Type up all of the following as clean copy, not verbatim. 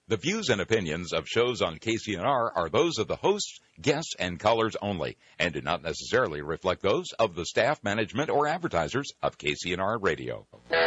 The views and opinions of shows on KCNR are those of the hosts, guests, and callers only, and do not necessarily reflect those of the staff, management, or advertisers of KCNR Radio.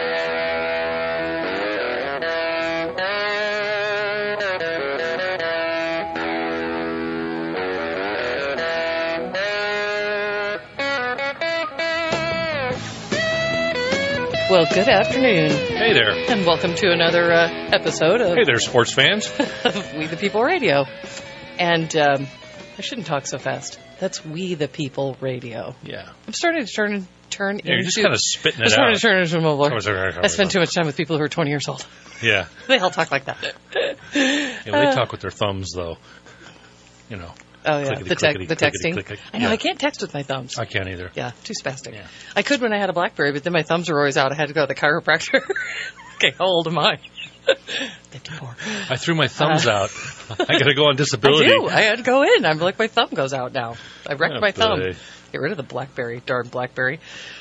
Well, good afternoon. Hey there. And welcome to another episode of... Hey there, sports fans. of We the People Radio. And I shouldn't talk so fast. That's We the People Radio. Yeah. I'm starting to turn into... You're just kind of spitting it out. I'm starting to turn into a mumbler. I spend too too much time with people who are 20 years old. Yeah. They all talk like that. Yeah, they talk with their thumbs, though. You know. Oh, yeah, the texting. Clickety. I know, Yeah. I can't text with my thumbs. I can't either. Yeah, too spastic. Yeah. I could when I had a BlackBerry, but then my thumbs were always out. I had to go to the chiropractor. Okay, how old am I? 54. I threw my thumbs out. I got to go on disability. I do. I had to go in. I'm like, my thumb goes out now. I wrecked my thumb. Boy. Get rid of the BlackBerry, darn BlackBerry.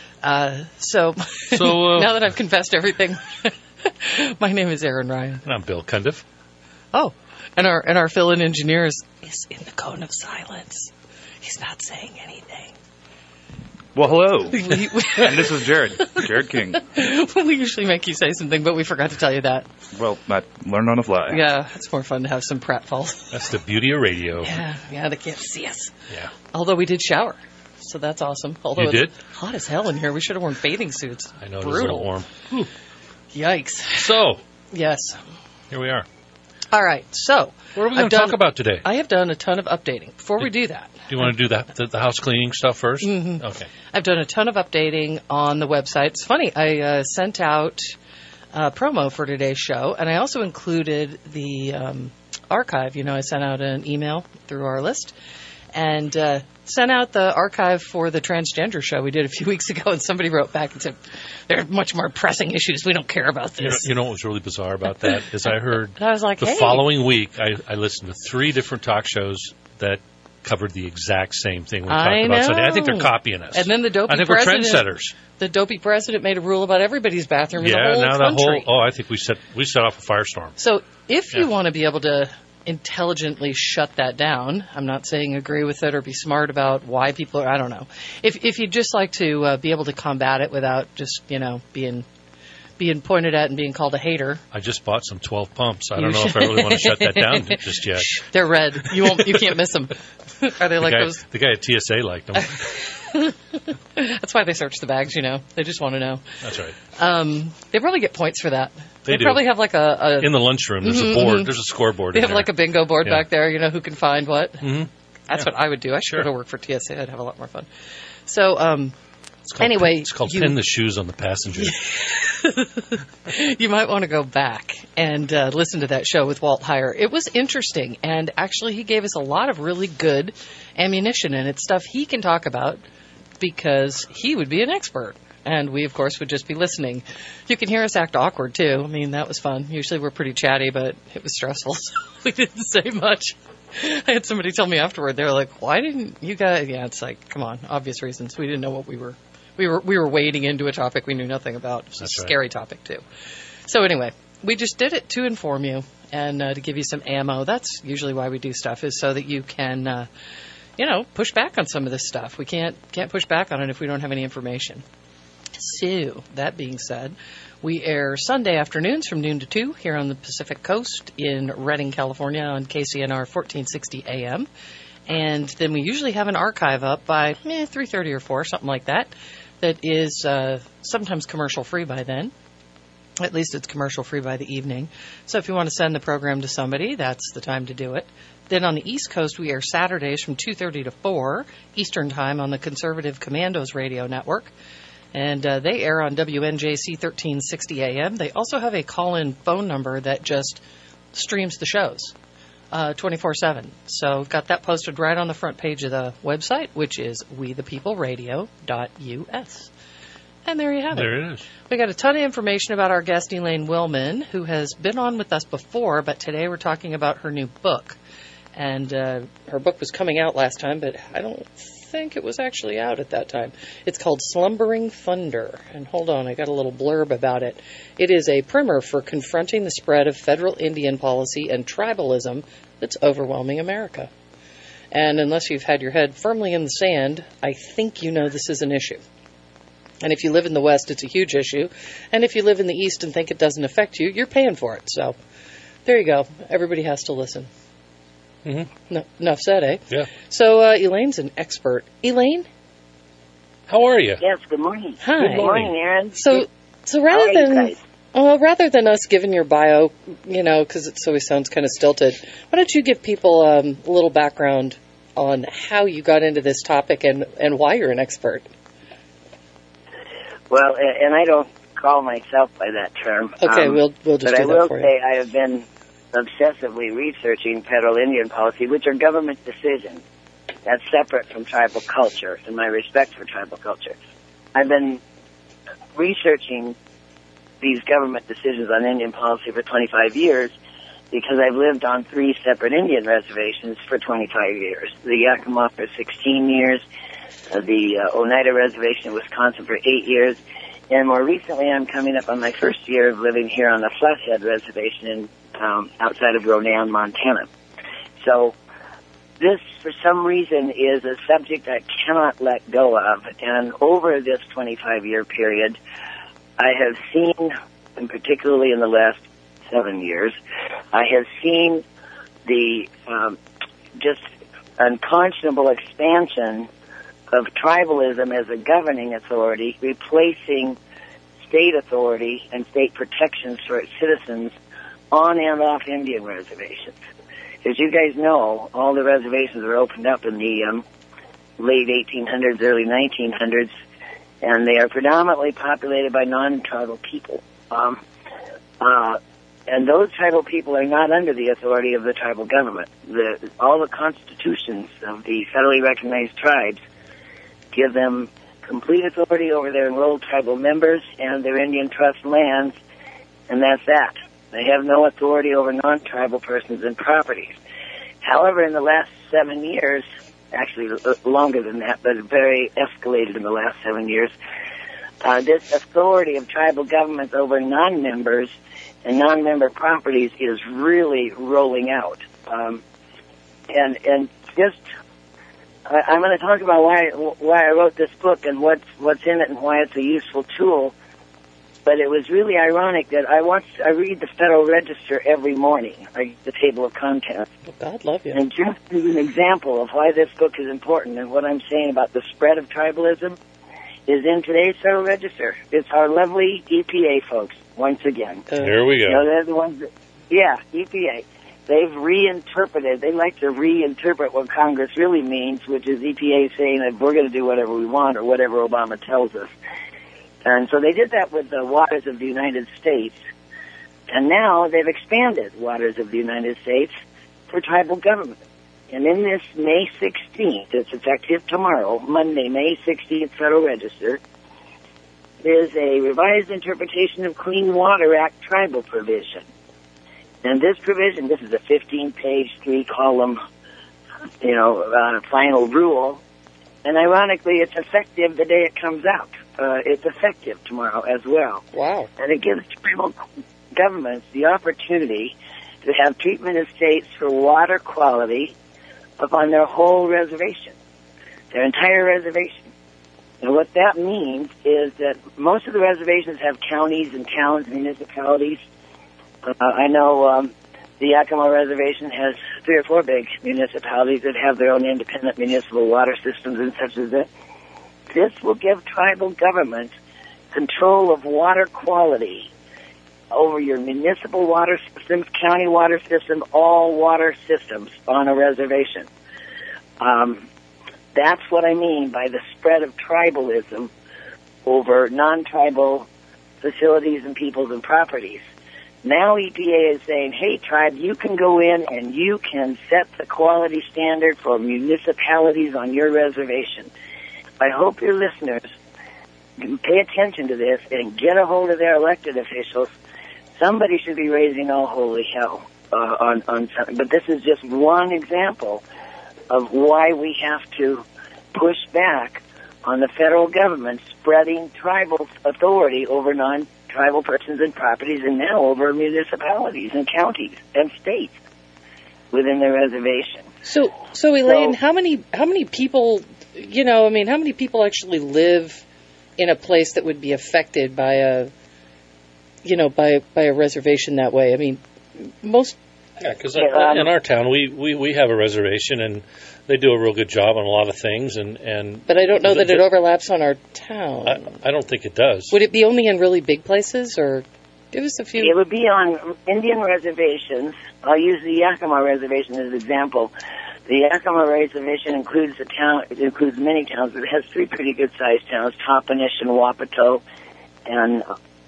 So now that I've confessed everything, my name is Aaron Ryan. And I'm Bill Cundiff. Oh, and our fill-in engineer is in the cone of silence. He's not saying anything. Well, hello. And this is Jared King. We usually make you say something, but we forgot to tell you that. Well, I learned on the fly. Yeah, it's more fun to have some pratfalls. That's the beauty of radio. Yeah, they can't see us. Yeah. Although we did shower, so that's awesome. Although You did? It's hot as hell in here. We should have worn bathing suits. I know, it was a Brutal. little warm. Yikes. So, Yes. here we are. All right, so What are we going to talk about today? I have done a ton of updating. Before we do that, Do you want to do the house cleaning stuff first? Mm-hmm. Okay. I've done a ton of updating on the website. It's funny, I sent out a promo for today's show, and I also included the archive. You know, I sent out an email through our list, and sent out the archive for the transgender show we did a few weeks ago, and somebody wrote back and said, there are much more pressing issues. We don't care about this. You know what was really bizarre about that is I heard I was like, the following week I listened to 3 different talk shows that covered the exact same thing we talked about Sunday. I think they're copying us. And then the dopey I think we're president, trendsetters. The dopey president made a rule about everybody's bathroom in the whole now country. I think we set off a firestorm. So if you want to be able to intelligently shut that down, I'm not saying agree with it or be smart about why people are, I don't know. If you'd just like to be able to combat it without just, being pointed at and being called a hater. I just bought some 12 pumps. I don't know if I really want to shut that down just yet. They're red. You can't miss them. Are they those? The guy at TSA liked them. That's why they search the bags, They just want to know. That's right. They probably get points for that. They do. Probably have like a... In the lunchroom, there's a board. There's a scoreboard They in have there. like a bingo board back there, who can find what. Mm-hmm. That's what I would do. I should Sure. go to work for TSA. I'd have a lot more fun. So, it's called pin the shoes on the passenger. You might want to go back and listen to that show with Walt Heyer. It was interesting, and actually he gave us a lot of really good ammunition, and it's stuff he can talk about because he would be an expert. And we, of course, would just be listening. You can hear us act awkward, too. I mean, that was fun. Usually we're pretty chatty, but it was stressful, so we didn't say much. I had somebody tell me afterward, they were like, why didn't you guys... Yeah, it's like, come on, obvious reasons. We didn't know what we were wading into a topic we knew nothing about. It was a scary topic, too. So anyway, we just did it to inform you and to give you some ammo. That's usually why we do stuff, is so that you can, push back on some of this stuff. We can't push back on it if we don't have any information. So, that being said, we air Sunday afternoons from noon to 2 here on the Pacific Coast in Redding, California on KCNR 1460 AM. And then we usually have an archive up by 3:30 or 4, something like that is sometimes commercial-free by then. At least it's commercial-free by the evening. So if you want to send the program to somebody, that's the time to do it. Then on the East Coast, we air Saturdays from 2:30 to 4 Eastern Time on the Conservative Commandos Radio Network. And they air on WNJC 1360 AM. They also have a call-in phone number that just streams the shows 24/7. So we've got that posted right on the front page of the website, which is wethepeopleradio.us. And there you have it. There it is. We got a ton of information about our guest, Elaine Willman, who has been on with us before, but today we're talking about her new book. And her book was coming out last time, but I don't think it was actually out at that time. It's called Slumbering Thunder. And hold on, I got a little blurb about it. It is a primer for confronting the spread of federal Indian policy and tribalism that's overwhelming America. And unless you've had your head firmly in the sand, I think you know this is an issue. And if you live in the West, it's a huge issue. And if you live in the East and think it doesn't affect you, you're paying for it. So there you go. Everybody has to listen. Mm-hmm. No, enough said, eh? Yeah. So Elaine's an expert. Elaine? How are you? Yes, good morning. Hi. Good morning, Aaron. So rather than us giving your bio, because it always sounds kind of stilted, why don't you give people a little background on how you got into this topic and why you're an expert? Well, and I don't call myself by that term. Okay, we'll just do that for you. But I will say I have been obsessively researching federal Indian policy, which are government decisions. That's separate from tribal culture and my respect for tribal culture. I've been researching these government decisions on Indian policy for 25 years because I've lived on 3 separate Indian reservations for 25 years. The Yakima for 16 years, the Oneida Reservation in Wisconsin for 8 years, and more recently I'm coming up on my first year of living here on the Flathead Reservation in outside of Ronan, Montana. So this, for some reason, is a subject I cannot let go of, and over this 25-year period, I have seen, and particularly in the last 7 years, I have seen the just unconscionable expansion of tribalism as a governing authority, replacing state authority and state protections for its citizens on and off Indian reservations. As you guys know, all the reservations were opened up in the late 1800s, early 1900s, and they are predominantly populated by non-tribal people. And those tribal people are not under the authority of the tribal government. All the constitutions of the federally recognized tribes give them complete authority over their enrolled tribal members and their Indian trust lands, and that's that. They have no authority over non-tribal persons and properties. However, in the last 7 years, actually longer than that, but it very escalated in the last 7 years, this authority of tribal governments over non-members and non-member properties is really rolling out. I'm going to talk about why I wrote this book and what's in it and why it's a useful tool. But it was really ironic that I read the Federal Register every morning. I read the table of contents. Oh, God love you. And just as an example of why this book is important and what I'm saying about the spread of tribalism is in today's Federal Register. It's our lovely EPA folks, once again. Here we go. They're the ones that, EPA. They've reinterpreted, they like to reinterpret what Congress really means, which is EPA saying that we're going to do whatever we want or whatever Obama tells us. And so they did that with the waters of the United States. And now they've expanded waters of the United States for tribal government. And in this May 16th, it's effective tomorrow, Monday, May 16th, Federal Register, is a revised interpretation of Clean Water Act tribal provision. And this provision, this is a 15-page, 3-column, final rule. And ironically, it's effective the day it comes out. It's effective tomorrow as well. Wow. And it gives tribal governments the opportunity to have treatment estates for water quality upon their whole reservation, their entire reservation. And what that means is that most of the reservations have counties and towns, municipalities. I know the Yakima Reservation has 3 or 4 big municipalities that have their own independent municipal water systems and such as that. This will give tribal government control of water quality over your municipal water systems, county water systems, all water systems on a reservation. That's what I mean by the spread of tribalism over non-tribal facilities and peoples and properties. Now EPA is saying, hey, tribe, you can go in and you can set the quality standard for municipalities on your reservation. I hope your listeners can pay attention to this and get a hold of their elected officials. Somebody should be raising all holy hell on something. But this is just one example of why we have to push back on the federal government spreading tribal authority over non-tribal persons and properties, and now over municipalities and counties and states within the reservation. So Elaine, how many people, how many people actually live in a place that would be affected by a reservation that way? I mean, most. Yeah, because in our town, we have a reservation, and they do a real good job on a lot of things. But I don't know that it overlaps on our town. I don't think it does. Would it be only in really big places, or give us a few? It would be on Indian reservations. I'll use the Yakima Reservation as an example. The Yakima Reservation includes it includes many towns, but it has 3 pretty good-sized towns: Toppenish and Wapato, and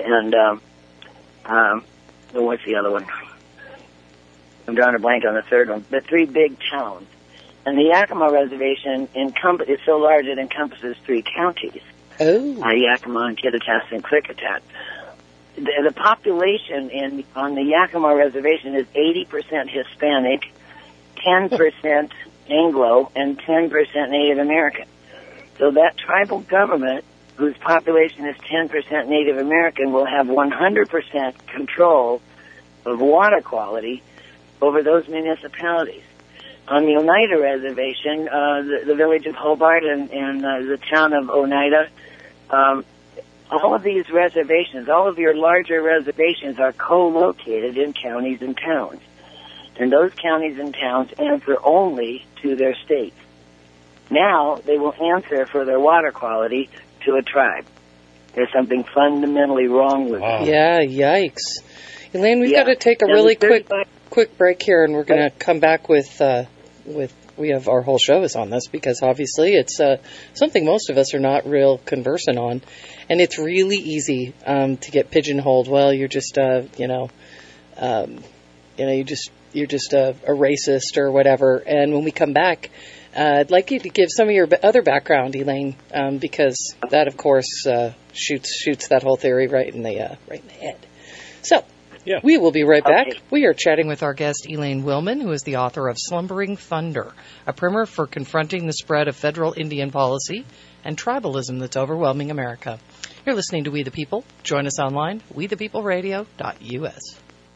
what's the other one? I'm drawing a blank on the third one. The 3 big towns. And the Yakima Reservation is so large it encompasses 3 counties. Oh. Yakima and Kittitas and Klickitat. The population on the Yakima Reservation is 80% Hispanic, 10% Anglo, and 10% Native American. So that tribal government, whose population is 10% Native American, will have 100% control of water quality over those municipalities. On the Oneida Reservation, the village of Hobart and the town of Oneida, all of these reservations, all of your larger reservations are co-located in counties and towns. And those counties and towns answer only to their states. Now they will answer for their water quality to a tribe. There's something fundamentally wrong with it. Yeah, yikes. Elaine, we've got to take a really quick break here, and we're going to come back with we have our whole show is on this, because obviously it's something most of us are not real conversant on, and it's really easy to get pigeonholed. Well, you're just you're just a racist or whatever. And when we come back, I'd like you to give some of your other background, Elaine, because that, of course, shoots that whole theory right in the head. So. Yeah. We will be right back. Okay. We are chatting with our guest, Elaine Willman, who is the author of Slumbering Thunder, a primer for confronting the spread of federal Indian policy and tribalism that's overwhelming America. You're listening to We the People. Join us online, wethepeopleradio.us.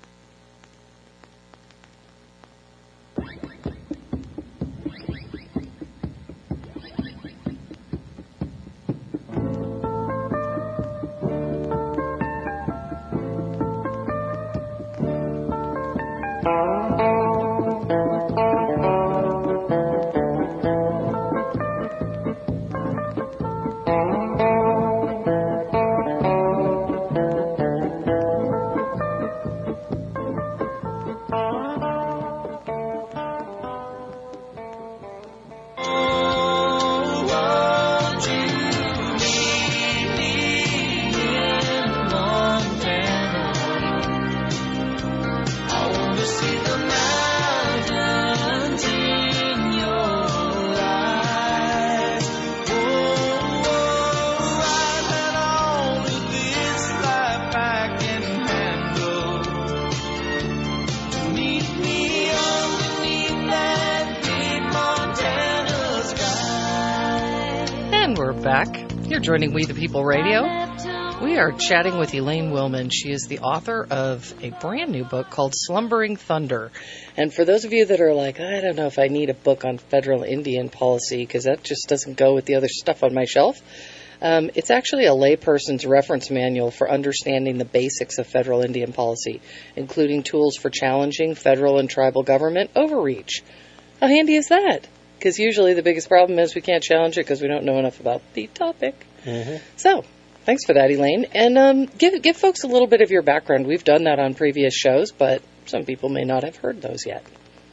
You're joining We the People Radio. We are chatting with Elaine Willman. She is the author of a brand new book called Slumbering Thunder. And for those of you that are like, I don't know if I need a book on federal Indian policy because that just doesn't go with the other stuff on my shelf, it's actually a layperson's reference manual for understanding the basics of federal Indian policy, including tools for challenging federal and tribal government overreach. How handy is that? Because usually the biggest problem is we can't challenge it because we don't know enough about the topic. Mm-hmm. So, thanks for that, Elaine. And give folks a little bit of your background. We've done that on previous shows, but some people may not have heard those yet.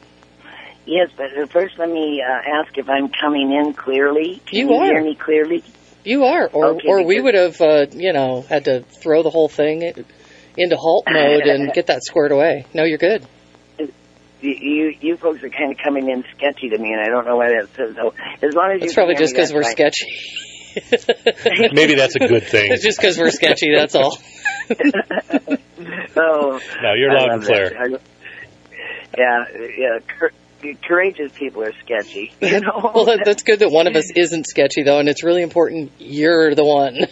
Yes, but first let me ask if I'm coming in clearly. Can you hear me clearly? You are, or we would have, had to throw the whole thing into halt mode and get that squared away. No, you're good. You folks are kind of coming in sketchy to me, and I don't know why that is. So as long as it's probably just because we're sketchy. Maybe that's a good thing. It's just because we're sketchy, that's all. Oh, no, you're loud and clear. Yeah. courageous people are sketchy. You know? Well, that's good that one of us isn't sketchy, though, and it's really important you're the one.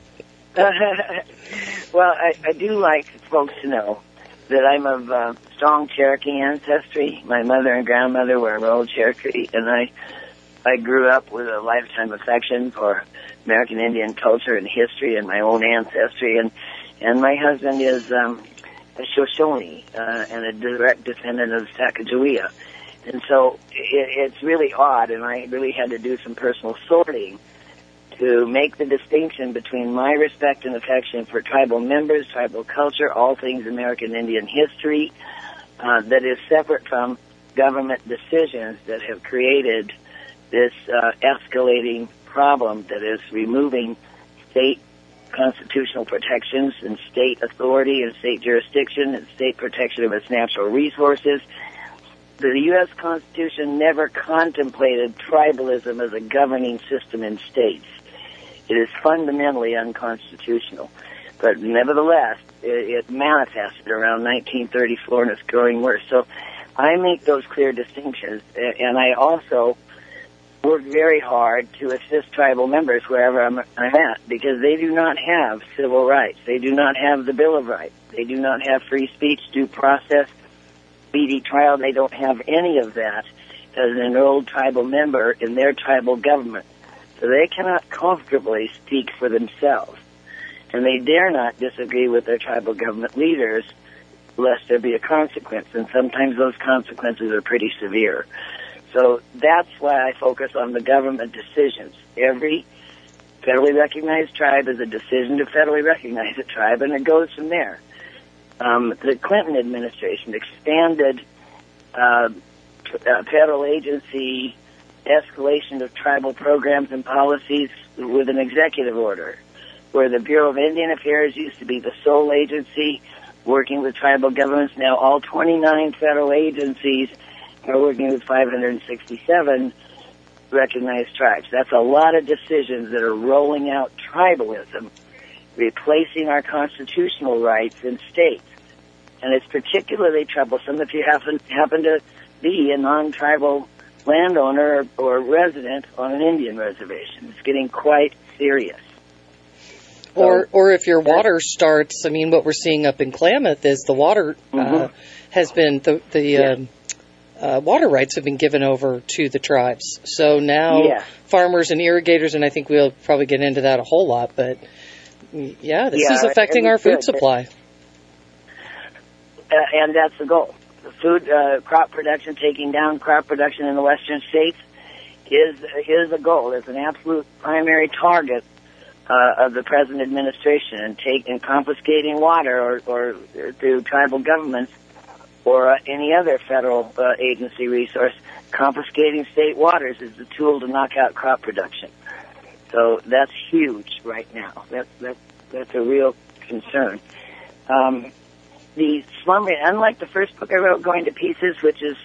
Well, I do like folks to know that I'm of strong Cherokee ancestry. My mother and grandmother were old Cherokee, and I grew up with a lifetime affection for American Indian culture and history and my own ancestry. And my husband is a Shoshone and a direct descendant of Sacagawea. And so it's really odd, and I really had to do some personal sorting to make the distinction between my respect and affection for tribal members, tribal culture, all things American Indian history, that is separate from government decisions that have created this escalating problem that is removing state constitutional protections and state authority and state jurisdiction and state protection of its natural resources. The U.S. Constitution never contemplated tribalism as a governing system in states. It is fundamentally unconstitutional. But nevertheless, it manifested around 1934 and it's growing worse. So I make those clear distinctions. And I also work very hard to assist tribal members wherever I'm at, because they do not have civil rights. They do not have the Bill of Rights. They do not have free speech, due process, speedy trial. They don't have any of that as an enrolled tribal member in their tribal government. So they cannot comfortably speak for themselves. And they dare not disagree with their tribal government leaders lest there be a consequence. And sometimes those consequences are pretty severe. So that's why I focus on the government decisions. Every federally recognized tribe is a decision to federally recognize a tribe, and it goes from there. The Clinton administration expanded federal agency escalation of tribal programs and policies with an executive order, where the Bureau of Indian Affairs used to be the sole agency working with tribal governments. Now all 29 federal agencies are working with 567 recognized tribes. That's a lot of decisions that are rolling out tribalism, replacing our constitutional rights in states. And it's particularly troublesome if you happen to be a non-tribal landowner or resident on an Indian reservation. It's getting quite serious. Or if your water starts, I mean, what we're seeing up in Klamath is the water has been, water rights have been given over to the tribes. So now farmers and irrigators, and I think we'll probably get into that a whole lot, but this is affecting our food supply. And that's the goal. The food crop production, taking down crop production in the western states is a goal. It's an absolute primary target of the present administration, and confiscating water or through tribal governments or any other federal agency resource. Confiscating state waters is the tool to knock out crop production. So that's huge right now. That's a real concern. The slumbering, unlike the first book I wrote, Going to Pieces, which is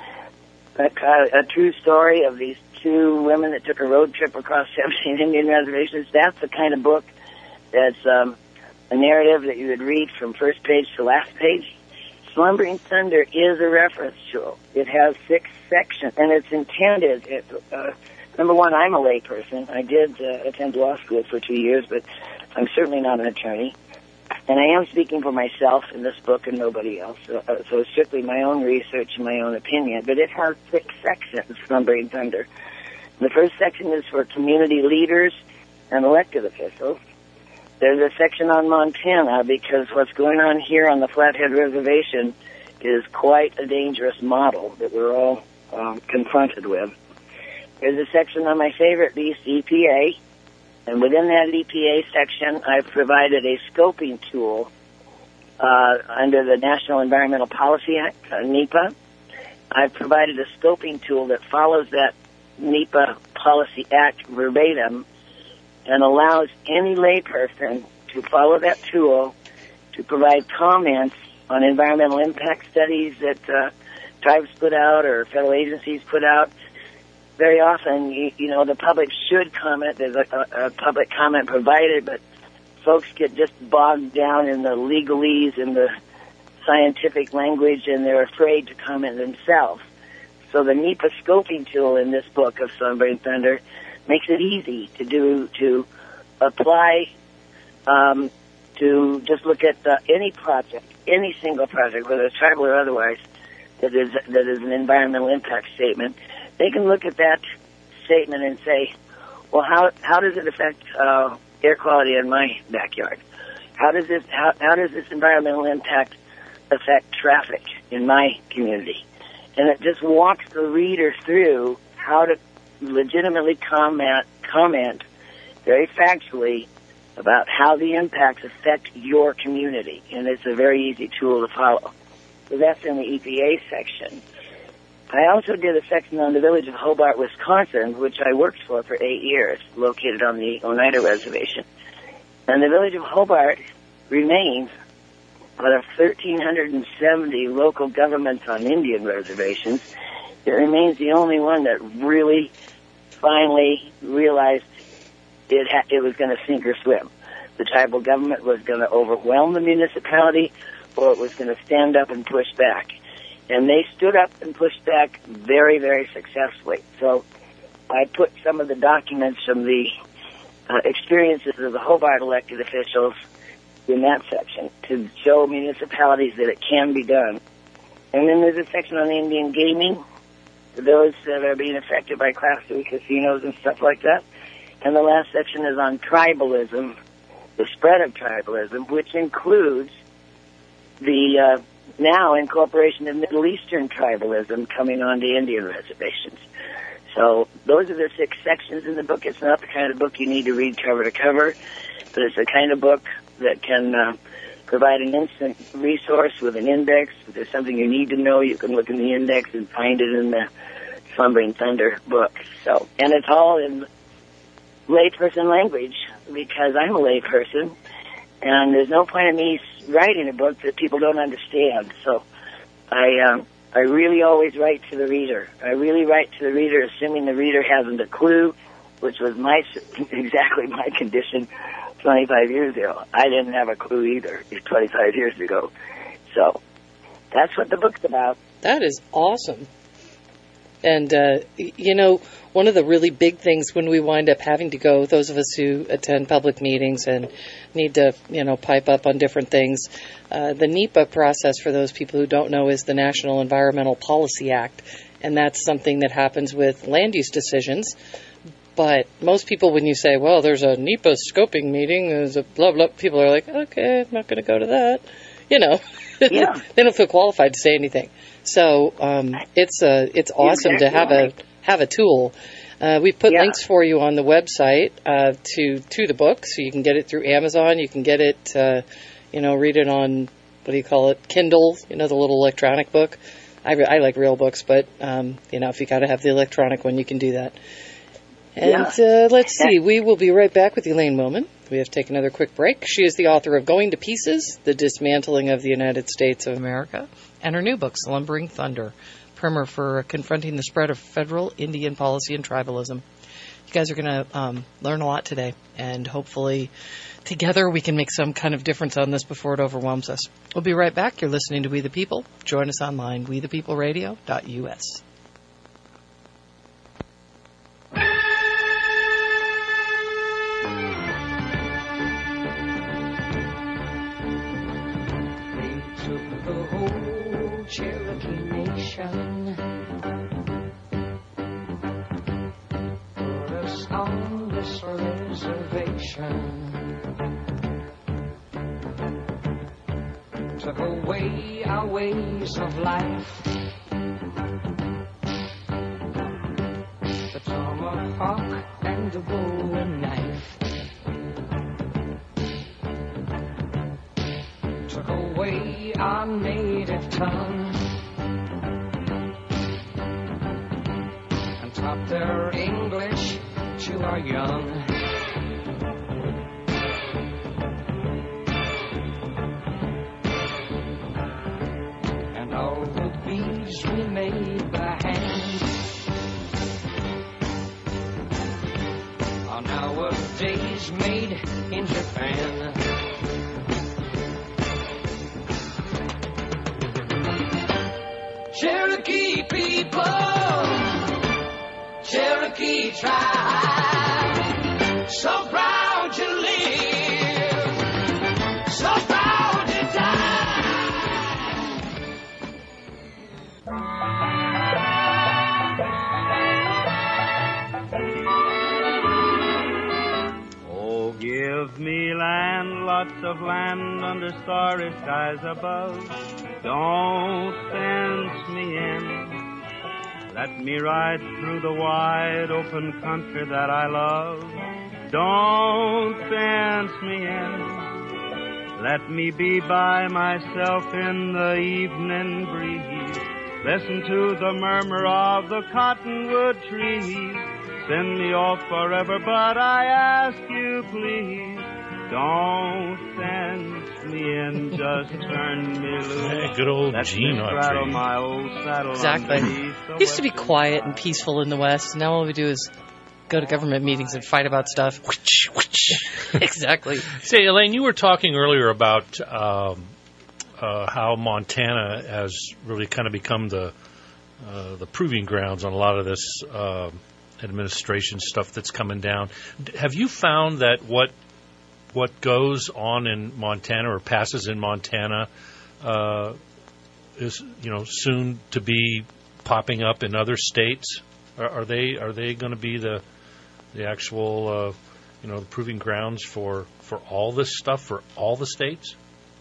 a true story of these two women that took a road trip across 17 Indian reservations, that's the kind of book that's a narrative that you would read from first page to last page. Slumbering Thunder is a reference tool. It has 6 sections, and it's intended, number one, I'm a layperson. I did attend law school for 2 years, but I'm certainly not an attorney. And I am speaking for myself in this book and nobody else. So it's strictly my own research and my own opinion. But it has 6 sections, Slumbering Thunder. The first section is for community leaders and elected officials. There's a section on Montana because what's going on here on the Flathead Reservation is quite a dangerous model that we're all confronted with. There's a section on my favorite beast, EPA. And within that EPA section, I've provided a scoping tool under the National Environmental Policy Act, NEPA. I've provided a scoping tool that follows that NEPA Policy Act verbatim and allows any layperson to follow that tool to provide comments on environmental impact studies that tribes put out or federal agencies put out. Very often, the public should comment. There's a public comment provided, but folks get just bogged down in the legalese and the scientific language, and they're afraid to comment themselves. So the NEPA scoping tool in this book of Sunbrain Thunder makes it easy to apply, to just look at any project, any single project, whether it's tribal or otherwise, that is an environmental impact statement. They can look at that statement and say, well, how does it affect air quality in my backyard? How does this environmental impact affect traffic in my community? And it just walks the reader through how to legitimately comment very factually about how the impacts affect your community. And it's a very easy tool to follow. So that's in the EPA section. I also did a section on the village of Hobart, Wisconsin, which I worked for 8 years, located on the Oneida Reservation. And the village of Hobart remains out of 1,370 local governments on Indian reservations. It remains the only one that really finally realized it was going to sink or swim. The tribal government was going to overwhelm the municipality, or it was going to stand up and push back. And they stood up and pushed back very, very successfully. So I put some of the documents from the experiences of the Hobart elected officials in that section to show municipalities that it can be done. And then there's a section on Indian gaming, those that are being affected by Class 3 casinos and stuff like that. And the last section is on tribalism, the spread of tribalism, which includes the now incorporation of Middle Eastern tribalism coming onto Indian reservations. So those are the 6 sections in the book. It's not the kind of book you need to read cover to cover, but it's the kind of book that can provide an instant resource with an index. If there's something you need to know, you can look in the index and find it in the Sunbrain Thunder book. So, and it's all in layperson language, because I'm a layperson, and there's no point in me writing a book that people don't understand. So I really always write to the reader. I really write to the reader, assuming the reader hasn't a clue, which was exactly my condition 25 years ago. I didn't have a clue either 25 years ago. So that's what the book's about. That is awesome. And, one of the really big things when we wind up having to go, those of us who attend public meetings and need to, pipe up on different things, the NEPA process, for those people who don't know, is the National Environmental Policy Act. And that's something that happens with land use decisions. But most people, when you say, well, there's a NEPA scoping meeting, there's a blah, blah, people are like, okay, I'm not going to go to that. Yeah. They don't feel qualified to say anything. So it's awesome to have a tool. We put links for you on the website to the book, so you can get it through Amazon. You can get it, read it on, Kindle, the little electronic book. I like real books, but, if you got to have the electronic one, you can do that. And let's see, we will be right back with Elaine Willman. We have to take another quick break. She is the author of Going to Pieces, The Dismantling of the United States of America, and her new book, Slumbering Thunder, primer for confronting the spread of federal Indian policy and tribalism. You guys are going to learn a lot today, and hopefully together we can make some kind of difference on this before it overwhelms us. We'll be right back. You're listening to We the People. Join us online, wethepeopleradio.us. Cherokee Nation, put us on this reservation, took away our ways of life, the tomahawk and the bowie knife, took away our native tongue, and taught their English to our young. And all the beads we made by hand are nowadays made in Japan. Cherokee Cherokee people, Cherokee tribe, so proud to live, so proud to die. Oh, give me land, lots of land under starry skies above. Don't fence me in. Let me ride through the wide open country that I love. Don't fence me in. Let me be by myself in the evening breeze. Listen to the murmur of the cottonwood trees. Send me off forever, but I ask you please, don't fence me in, just turn me loose. Hey, good old Gene Autry. My old saddle Exactly. It used to be quiet and peaceful in the West. Now all we do is go to government meetings and fight about stuff. Exactly. Say, Elaine, you were talking earlier about how Montana has really kind of become the proving grounds on a lot of this administration stuff that's coming down. Have you found that what goes on in Montana or passes in Montana is soon to be popping up in other states? Are they going to be the actual the proving grounds for all this stuff for all the states?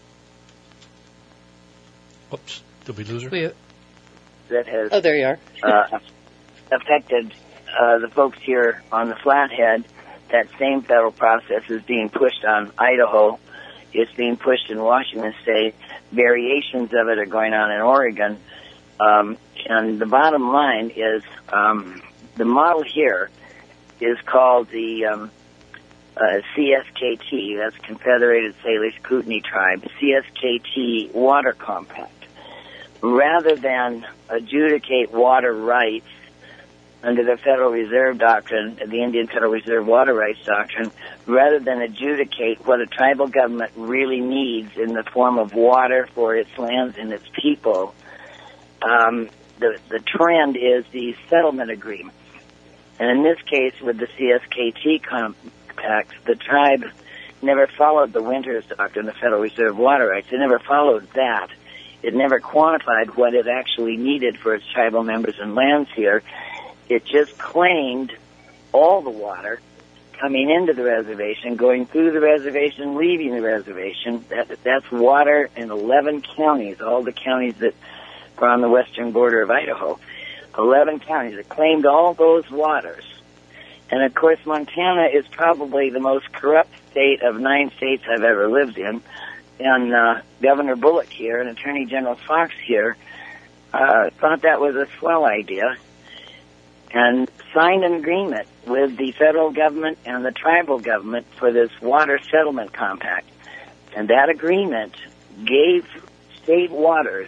Oops, did we lose her? That has There you are. affected the folks here on the Flathead. That same federal process is being pushed on Idaho. It's being pushed in Washington State. Variations of it are going on in Oregon. And the bottom line is the model here is called the CSKT, that's Confederated Salish Kootenai Tribe, CSKT Water Compact. Rather than adjudicate water rights under the Federal Reserve Doctrine, the Indian Federal Reserve Water Rights Doctrine, rather than adjudicate what a tribal government really needs in the form of water for its lands and its people, the trend is these settlement agreements. And in this case, with the CSKT compact, the tribe never followed the Winters Doctrine, the Federal Reserve Water Rights. It never followed that. It never quantified what it actually needed for its tribal members and lands here. It just claimed all the water coming into the reservation, going through the reservation, leaving the reservation. That's water in 11 counties, all the counties that are on the western border of Idaho. 11 counties. It claimed all those waters. And, of course, Montana is probably the most corrupt state of 9 states I've ever lived in. And Governor Bullock here and Attorney General Fox here thought that was a swell idea and signed an agreement with the federal government and the tribal government for this water settlement compact. And that agreement gave state waters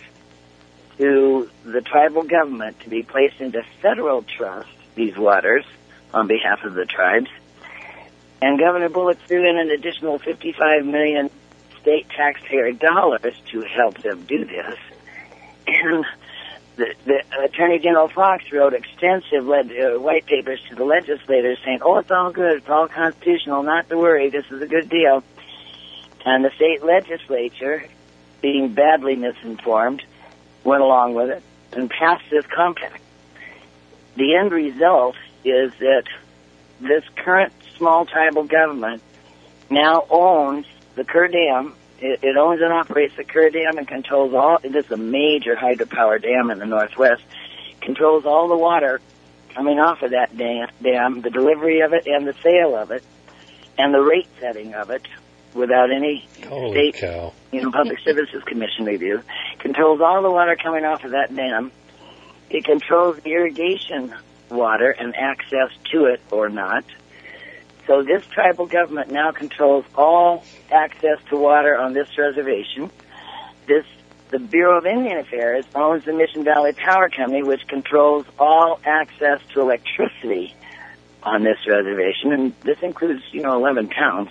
to the tribal government to be placed into federal trust, these waters, on behalf of the tribes. And Governor Bullock threw in an additional $55 million state taxpayer dollars to help them do this. And the Attorney General Fox wrote extensive white papers to the legislators saying, oh, it's all good, it's all constitutional, not to worry, this is a good deal. And the state legislature, being badly misinformed, went along with it and passed this compact. The end result is that this current small tribal government now owns the Kerr Dam. It owns and operates the Kerr Dam and controls all. This is a major hydropower dam in the Northwest. Controls all the water coming off of that dam, the delivery of it and the sale of it, and the rate setting of it without any state, Public Services Commission review. Controls all the water coming off of that dam. It controls the irrigation water and access to it or not. So this tribal government now controls all access to water on this reservation. The Bureau of Indian Affairs owns the Mission Valley Power Company, which controls all access to electricity on this reservation, and this includes, 11 towns.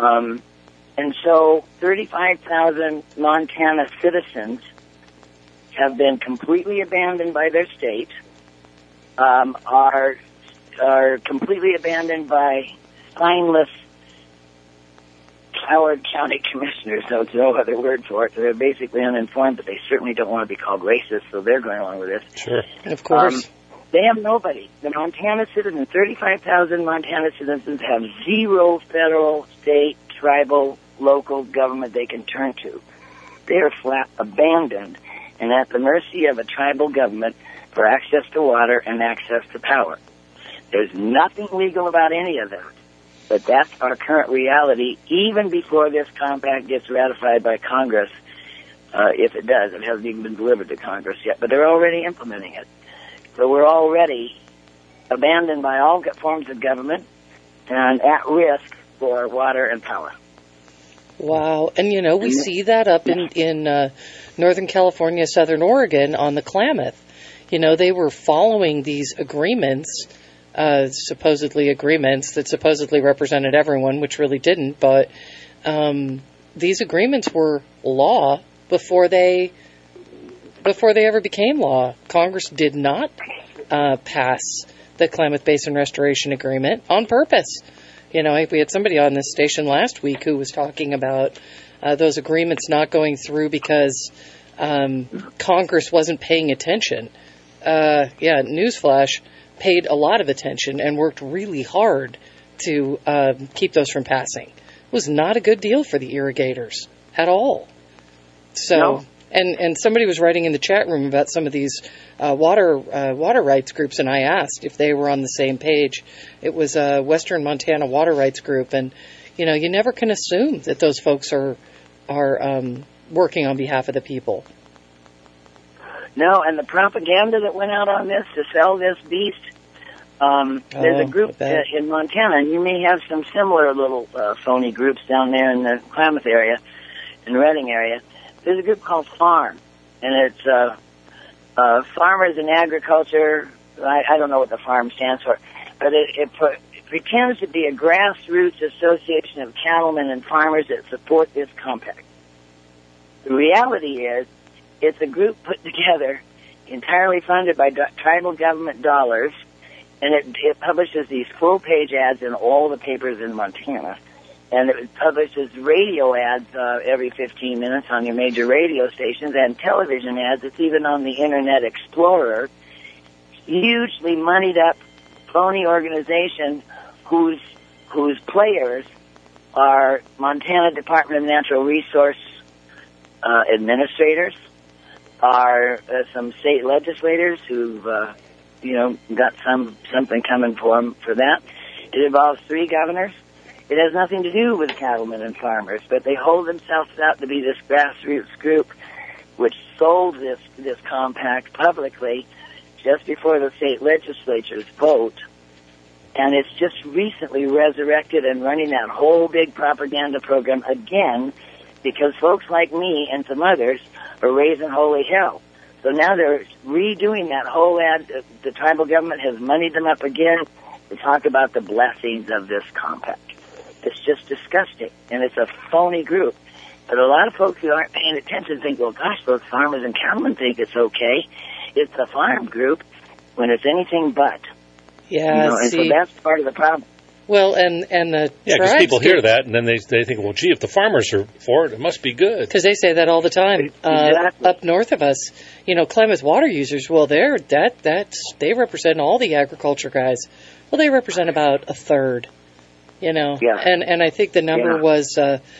And so 35,000 Montana citizens have been completely abandoned by their state, are completely abandoned by spineless Howard County commissioners. So there's no other word for it. They're basically uninformed, but they certainly don't want to be called racist, so they're going along with this. Sure. Of course. They have nobody. The Montana citizens, 35,000 Montana citizens, have zero federal, state, tribal, local government they can turn to. They are flat abandoned and at the mercy of a tribal government for access to water and access to power. There's nothing legal about any of that. But that's our current reality, even before this compact gets ratified by Congress, if it does. It hasn't even been delivered to Congress yet, but they're already implementing it. So we're already abandoned by all forms of government and at risk for water and power. Wow. And, you know, we see that up in Northern California, Southern Oregon on the Klamath. You know, they were following these agreements, supposedly agreements that supposedly represented everyone, which really didn't. But these agreements were law before they ever became law. Congress did not pass the Klamath Basin Restoration Agreement on purpose. You know, we had somebody on this station last week who was talking about those agreements not going through because Congress wasn't paying attention. Newsflash, paid a lot of attention and worked really hard to keep those from passing. It was not a good deal for the irrigators at all. So, no. And somebody was writing in the chat room about some of these water rights groups, and I asked if they were on the same page. It was a Western Montana water rights group, and you know, you never can assume that those folks are working on behalf of the people. No, and the propaganda that went out on this to sell this beast, there's a group in Montana, and you may have some similar little phony groups down there in the Klamath area, in the Redding area. There's a group called FARM, and it's Farmers in Agriculture. I don't know what the FARM stands for, but it pretends to be a grassroots association of cattlemen and farmers that support this compact. The reality is, it's a group put together, entirely funded by tribal government dollars, and it publishes these full-page ads in all the papers in Montana. And it publishes radio ads every 15 minutes on your major radio stations and television ads. It's even on the Internet Explorer. Hugely moneyed up, phony organization whose players are Montana Department of Natural Resource administrators, are some state legislators who've got something coming for them for that. It involves 3 governors. It has nothing to do with cattlemen and farmers, but they hold themselves out to be this grassroots group which sold this compact publicly just before the state legislatures vote. And it's just recently resurrected and running that whole big propaganda program again because folks like me and some others are raising holy hell. So now they're redoing that whole ad. The tribal government has moneyed them up again to talk about the blessings of this compact. It's just disgusting, and it's a phony group. But a lot of folks who aren't paying attention think, well, gosh, those farmers and cattlemen think it's okay. It's a farm group when it's anything but. Yeah, and so that's part of the problem. Well, and the because people hear that, and then they think, well, gee, if the farmers are for it, it must be good. Because they say that all the time. Exactly. Up north of us, Klamath water users, well, they represent all the agriculture guys. Well, they represent about a third. Yeah. And I think the number was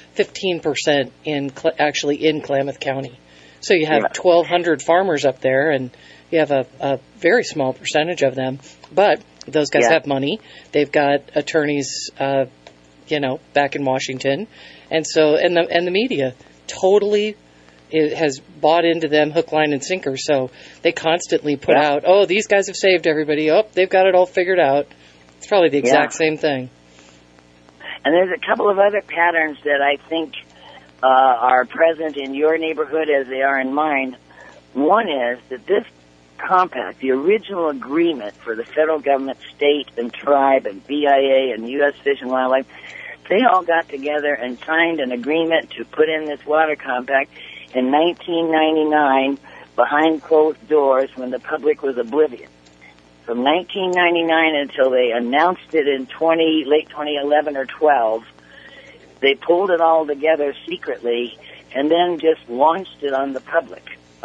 15% in Klamath County. So you have 1,200 farmers up there, and you have a very small percentage of them. But those guys have money. They've got attorneys, back in Washington, and so and the media totally has bought into them hook, line, and sinker. So they constantly put out, "Oh, these guys have saved everybody. Oh, they've got it all figured out." It's probably the exact same thing. And there's a couple of other patterns that I think are present in your neighborhood as they are in mine. One is that this compact, the original agreement for the federal government, state and tribe and BIA and U.S. Fish and Wildlife, they all got together and signed an agreement to put in this water compact in 1999 behind closed doors when the public was oblivious. From 1999 until they announced it in late 2011 or 12, they pulled it all together secretly and then just launched it on the public.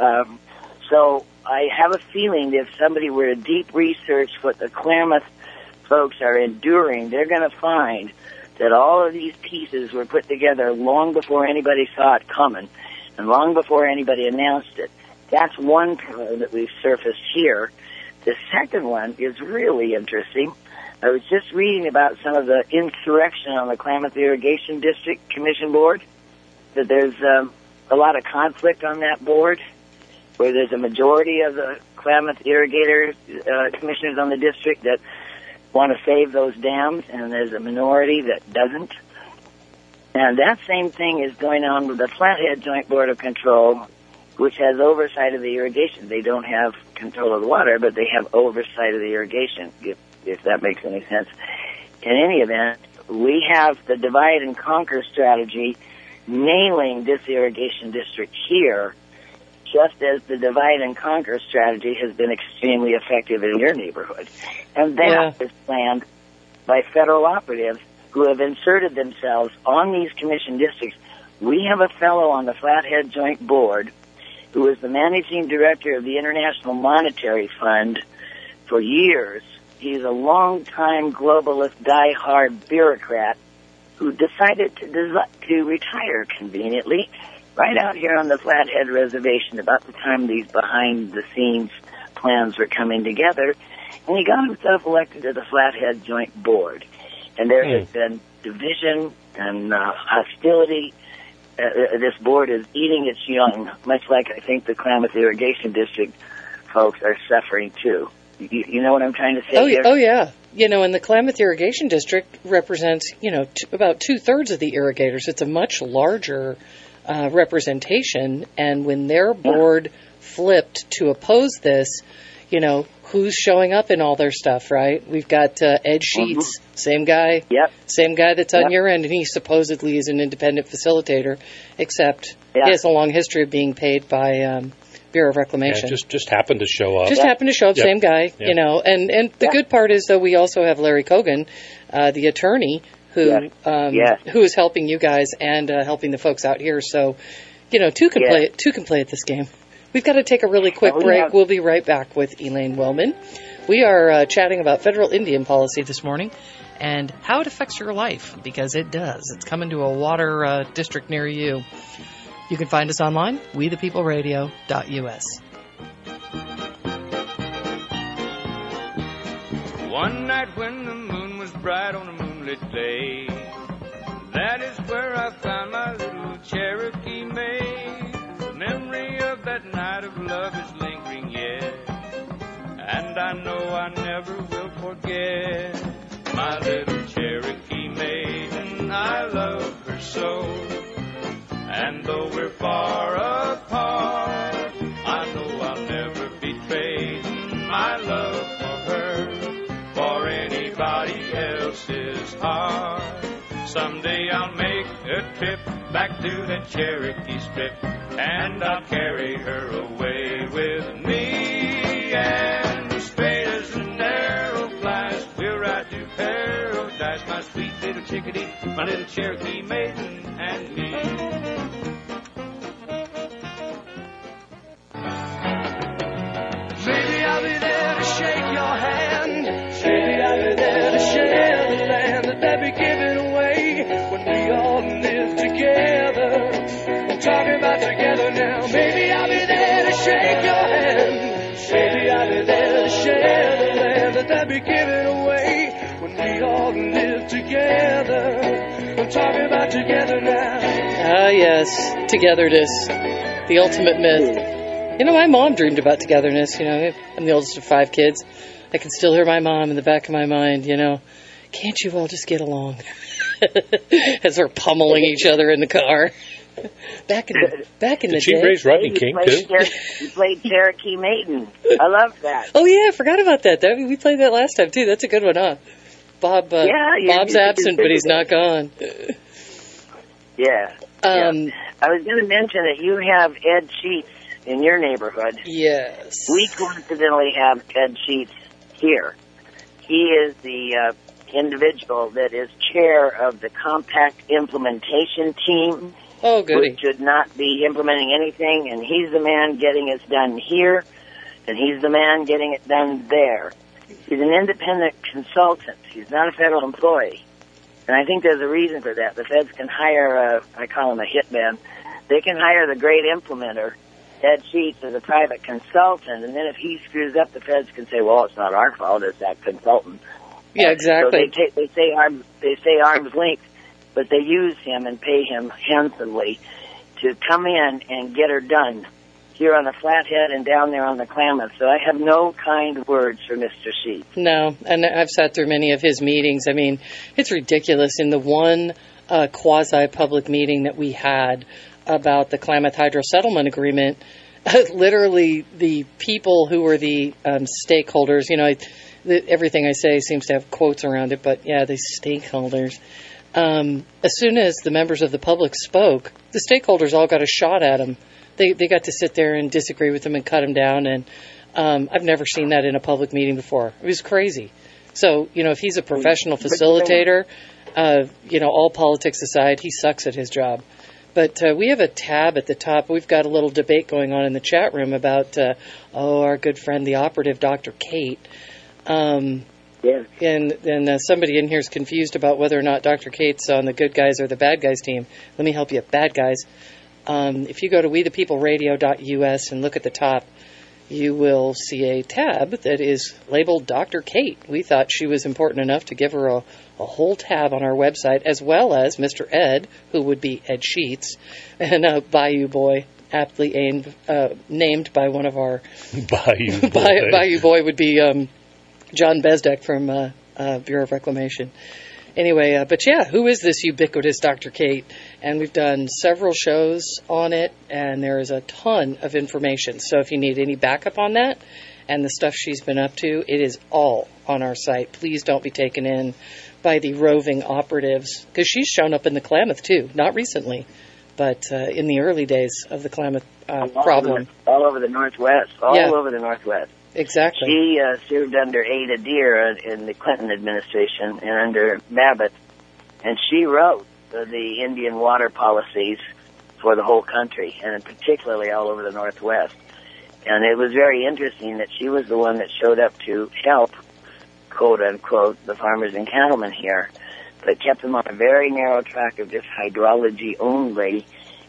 So I have a feeling that if somebody were to deep research what the Klamath folks are enduring, they're going to find that all of these pieces were put together long before anybody saw it coming and long before anybody announced it. That's one pillar that we've surfaced here. The second one is really interesting. I was just reading about some of the insurrection on the Klamath Irrigation District Commission Board, that there's a lot of conflict on that board, where there's a majority of the Klamath irrigator commissioners on the district that want to save those dams, and there's a minority that doesn't. And that same thing is going on with the Flathead Joint Board of Control, which has oversight of the irrigation. They don't have control of the water, but they have oversight of the irrigation, if that makes any sense. In any event, we have the divide and conquer strategy nailing this irrigation district here, just as the divide and conquer strategy has been extremely effective in your neighborhood. And that is planned by federal operatives who have inserted themselves on these commission districts. We have a fellow on the Flathead Joint Board who is the managing director of the International Monetary Fund for years. He's a long-time globalist, die-hard bureaucrat who decided to retire conveniently right out here on the Flathead Reservation about the time these behind-the-scenes plans were coming together, and he got himself elected to the Flathead Joint Board. And there has been division and hostility. This board is eating its young, much like I think the Klamath Irrigation District folks are suffering too. You know what I'm trying to say here? Oh, yeah. You know, and the Klamath Irrigation District represents, about 2/3 of the irrigators. It's a much larger representation. And when their board flipped to oppose this, who's showing up in all their stuff, right? We've got Ed Sheets, same guy. Yep. Same guy that's on your end, and he supposedly is an independent facilitator, except he has a long history of being paid by Bureau of Reclamation. Yeah, just happened to show up. Happened to show up, same guy, And the good part is, though, we also have Larry Kogan, the attorney, who is helping you guys and helping the folks out here. So, two can play at this game. We've got to take a really quick break. We'll be right back with Elaine Wellman. We are chatting about federal Indian policy this morning and how it affects your life, because it does. It's coming to a water district near you. You can find us online, wethepeopleradio.us. One night when the moon was bright on a moonlit day, that is where I found my little Cherokee maid. The memory of that night of love is lingering yet, and I know I never will forget my little Cherokee maiden. I love her so, and though we're far apart, I know I'll never be trading my love for her for anybody else's heart. Someday I'll make a trip back to the Cherokee Strip, and I'll carry her away with me. And straight as an arrow flies, we'll ride to paradise, my sweet little chickadee, my little Cherokee maiden and me. Maybe I'll be there to shake your hand. Maybe I'll be there to share the land that they'll be giving away when we all live together. I'm talking about together now. Maybe I'll be there to shake your hand. Maybe I'll be there to share the land that they'll be giving away when we all live together. I'm talking about together now. Ah, yes, togetherness, the ultimate myth. My mom dreamed about togetherness. I'm the oldest of 5 kids. I can still hear my mom in the back of my mind, can't you all just get along? As we're pummeling each other in the car. Back in the day. Did she raise Rodney King, too? You played Cherokee Maiden. I love that. Oh, yeah, I forgot about that. We played that last time, too. That's a good one, huh? Bob's absent, but he's not gone. Yeah. I was going to mention that you have Ed Sheets in your neighborhood. Yes. We coincidentally have Ted Sheets here. He is the individual that is chair of the compact implementation team. Oh, goody. Which should not be implementing anything, and he's the man getting it done here, and he's the man getting it done there. He's an independent consultant. He's not a federal employee. And I think there's a reason for that. The feds can hire, I call him a hitman. They can hire the great implementer, Ted Sheets, as a private consultant, and then if he screws up, the feds can say, well, it's not our fault, it's that consultant. Yeah, exactly. So they say arm's length, but they use him and pay him handsomely to come in and get her done here on the Flathead and down there on the Klamath. So I have no kind words for Mr. Sheets. No, and I've sat through many of his meetings. I mean, it's ridiculous. In the one quasi-public meeting that we had about the Klamath Hydro Settlement Agreement, literally the people who were the stakeholders, you know, everything I say seems to have quotes around it, but yeah, the stakeholders. As soon as the members of the public spoke, the stakeholders all got a shot at him. They got to sit there and disagree with him and cut him down, and I've never seen that in a public meeting before. It was crazy. So, you know, if he's a professional facilitator, you know, all politics aside, he sucks at his job. But we have a tab at the top. We've got a little debate going on in the chat room about, our good friend, the operative, Dr. Kate. Yeah. And somebody in here is confused about whether or not Dr. Kate's on the good guys or the bad guys team. Let me help you, bad guys. If you go to wethepeopleradio.us and look at the top, you will see a tab that is labeled Dr. Kate. We thought she was important enough to give her a whole tab on our website, as well as Mr. Ed, who would be Ed Sheets, and Bayou Boy, aptly named by one of our... Bayou Boy. Bayou Boy would be John Bezdek from Bureau of Reclamation. Anyway, but yeah, who is this ubiquitous Dr. Kate? And we've done several shows on it, and there is a ton of information. So if you need any backup on that and the stuff she's been up to, it is all on our site. Please don't be taken in by the roving operatives, because she's shown up in the Klamath too, not recently, but in the early days of the Klamath problem. All over the Northwest. All over the Northwest. Exactly. She served under Ada Deer in the Clinton administration and under Babbitt, and she wrote the Indian water policies for the whole country, and particularly all over the Northwest. And it was very interesting that she was the one that showed up to help, quote unquote, the farmers and cattlemen here, but kept them on a very narrow track of just hydrology only,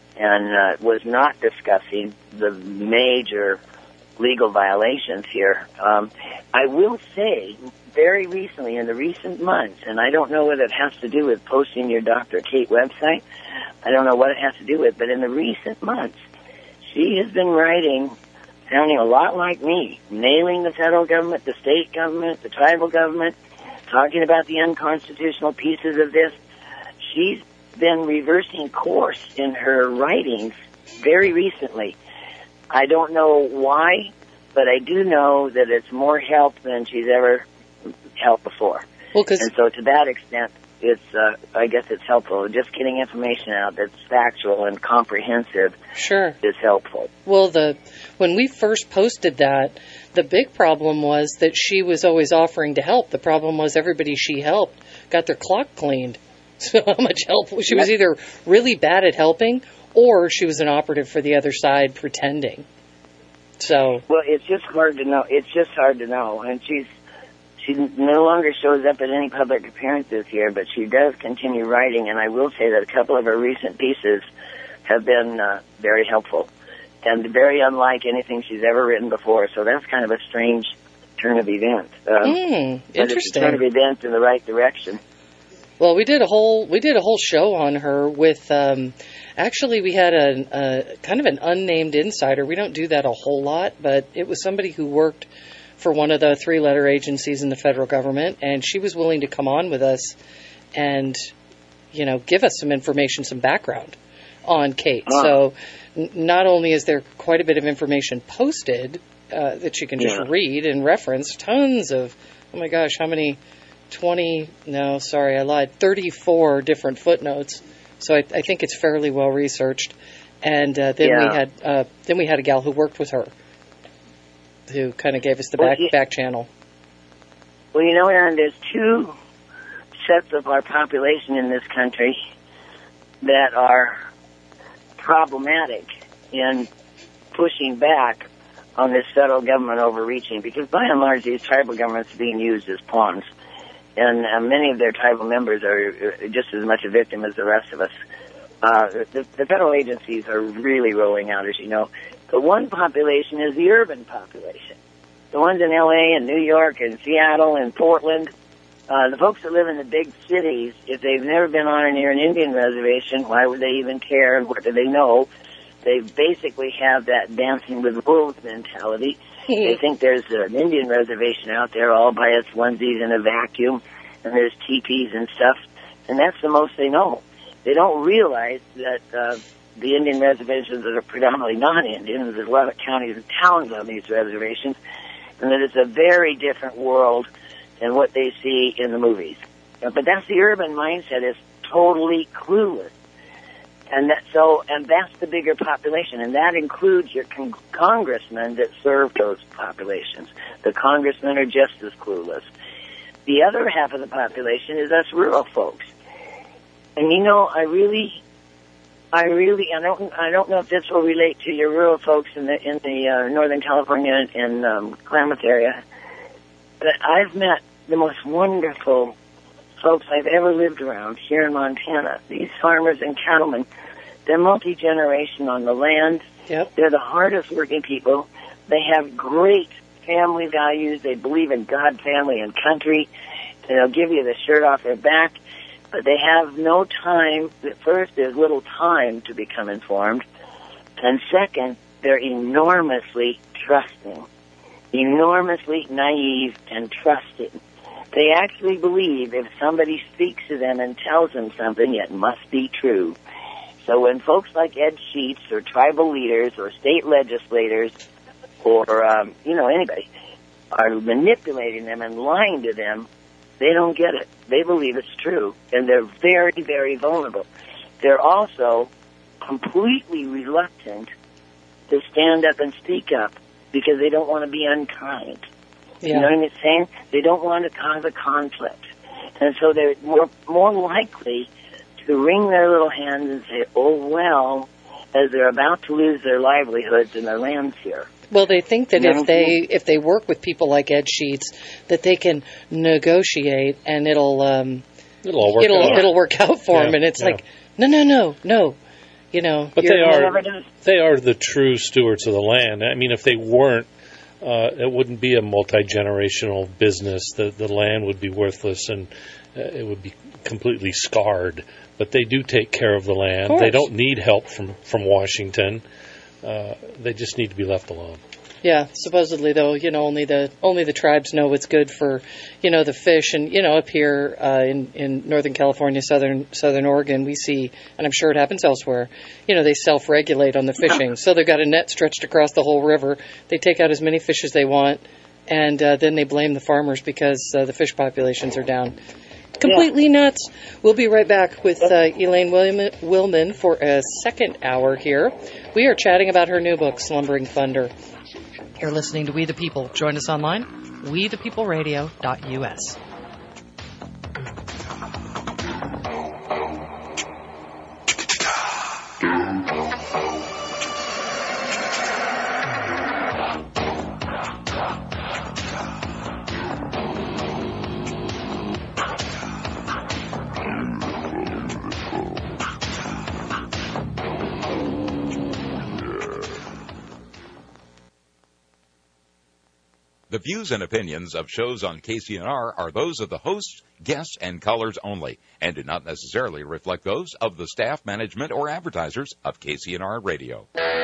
and was not discussing the major legal violations here. I will say, very recently, in the recent months, and I don't know whether it has to do with posting your Dr. Kate website, I don't know what it has to do with, but in the recent months, she has been writing, sounding a lot like me, nailing the federal government, the state government, the tribal government, talking about the unconstitutional pieces of this. She's been reversing course in her writings very recently. I don't know why, but I do know that it's more help than she's ever helped before. Well, and so to that extent, it's I guess it's helpful. Just getting information out that's factual and comprehensive is helpful. Well, when we first posted that, the big problem was that she was always offering to help. The problem was everybody she helped got their clock cleaned. So how much help? She was either really bad at helping, or she was an operative for the other side pretending. So. Well, it's just hard to know. It's just hard to know. And she no longer shows up at any public appearances here, but she does continue writing. And I will say that a couple of her recent pieces have been very helpful and very unlike anything she's ever written before. So that's kind of a strange turn of events. Interesting. It's a turn of events in the right direction. Well, we did a whole show on her with. Actually, we had a kind of an unnamed insider. We don't do that a whole lot, but it was somebody who worked for one of the 3-letter agencies in the federal government, and she was willing to come on with us and, give us some information, some background on Kate. So not only is there quite a bit of information posted that you can just read and reference, tons of, oh my gosh, how many? 34 different footnotes. So I think it's fairly well researched. And then we had a gal who worked with her, who kind of gave us the back channel. Well, Aaron, there's two sets of our population in this country that are problematic in pushing back on this federal government overreaching, because by and large these tribal governments are being used as pawns, and many of their tribal members are just as much a victim as the rest of us. The federal agencies are really rolling out, as you know. The one population is the urban population. The ones in L.A. and New York and Seattle and Portland, the folks that live in the big cities, if they've never been on near an Indian reservation, why would they even care, and what do they know? They basically have that dancing with wolves mentality. They think there's an Indian reservation out there all by its onesies in a vacuum, and there's teepees and stuff, and that's the most they know. They don't realize that the Indian reservations that are predominantly non-Indian, there's a lot of counties and towns on these reservations, and that it's a very different world than what they see in the movies. But that's the urban mindset, is totally clueless. And that's the bigger population, and that includes your congressmen that serve those populations. The congressmen are just as clueless. The other half of the population is us rural folks. And I don't know if this will relate to your rural folks in the Northern California and Klamath area, but I've met the most wonderful folks I've ever lived around here in Montana. These farmers and cattlemen, they're multi-generation on the land. Yep. They're the hardest working people. They have great family values. They believe in God, family, and country. They'll give you the shirt off their back. But they have no time. First, there's little time to become informed. And second, they're enormously trusting, enormously naive and trusting. They actually believe if somebody speaks to them and tells them something, it must be true. So when folks like Ed Sheets or tribal leaders or state legislators or, anybody are manipulating them and lying to them, they don't get it. They believe it's true, and they're very, very vulnerable. They're also completely reluctant to stand up and speak up because they don't want to be unkind. Yeah. You know what I'm saying? They don't want to cause a conflict. And so they're more likely to wring their little hands and say, oh, well, as they're about to lose their livelihoods and their lands here. Well, they think that if they work with people like Ed Sheets, that they can negotiate and it'll work out for them. And it's like, no. But they are the true stewards of the land. I mean, if they weren't, it wouldn't be a multi-generational business. The land would be worthless and it would be completely scarred. But they do take care of the land. They don't need help from Washington. They just need to be left alone. Yeah, supposedly though, only the tribes know what's good for, the fish, and up here in Northern California, Southern Oregon, we see, and I'm sure it happens elsewhere, they self-regulate on the fishing. So they've got a net stretched across the whole river. They take out as many fish as they want, and then they blame the farmers because the fish populations are down. Completely nuts. We'll be right back with Elaine Willman for a second hour here. We are chatting about her new book, Slumbering Thunder. You're listening to We the People. Join us online, wethepeopleradio.us. The views and opinions of shows on KCNR are those of the hosts, guests, and callers only, and do not necessarily reflect those of the staff, management, or advertisers of KCNR Radio.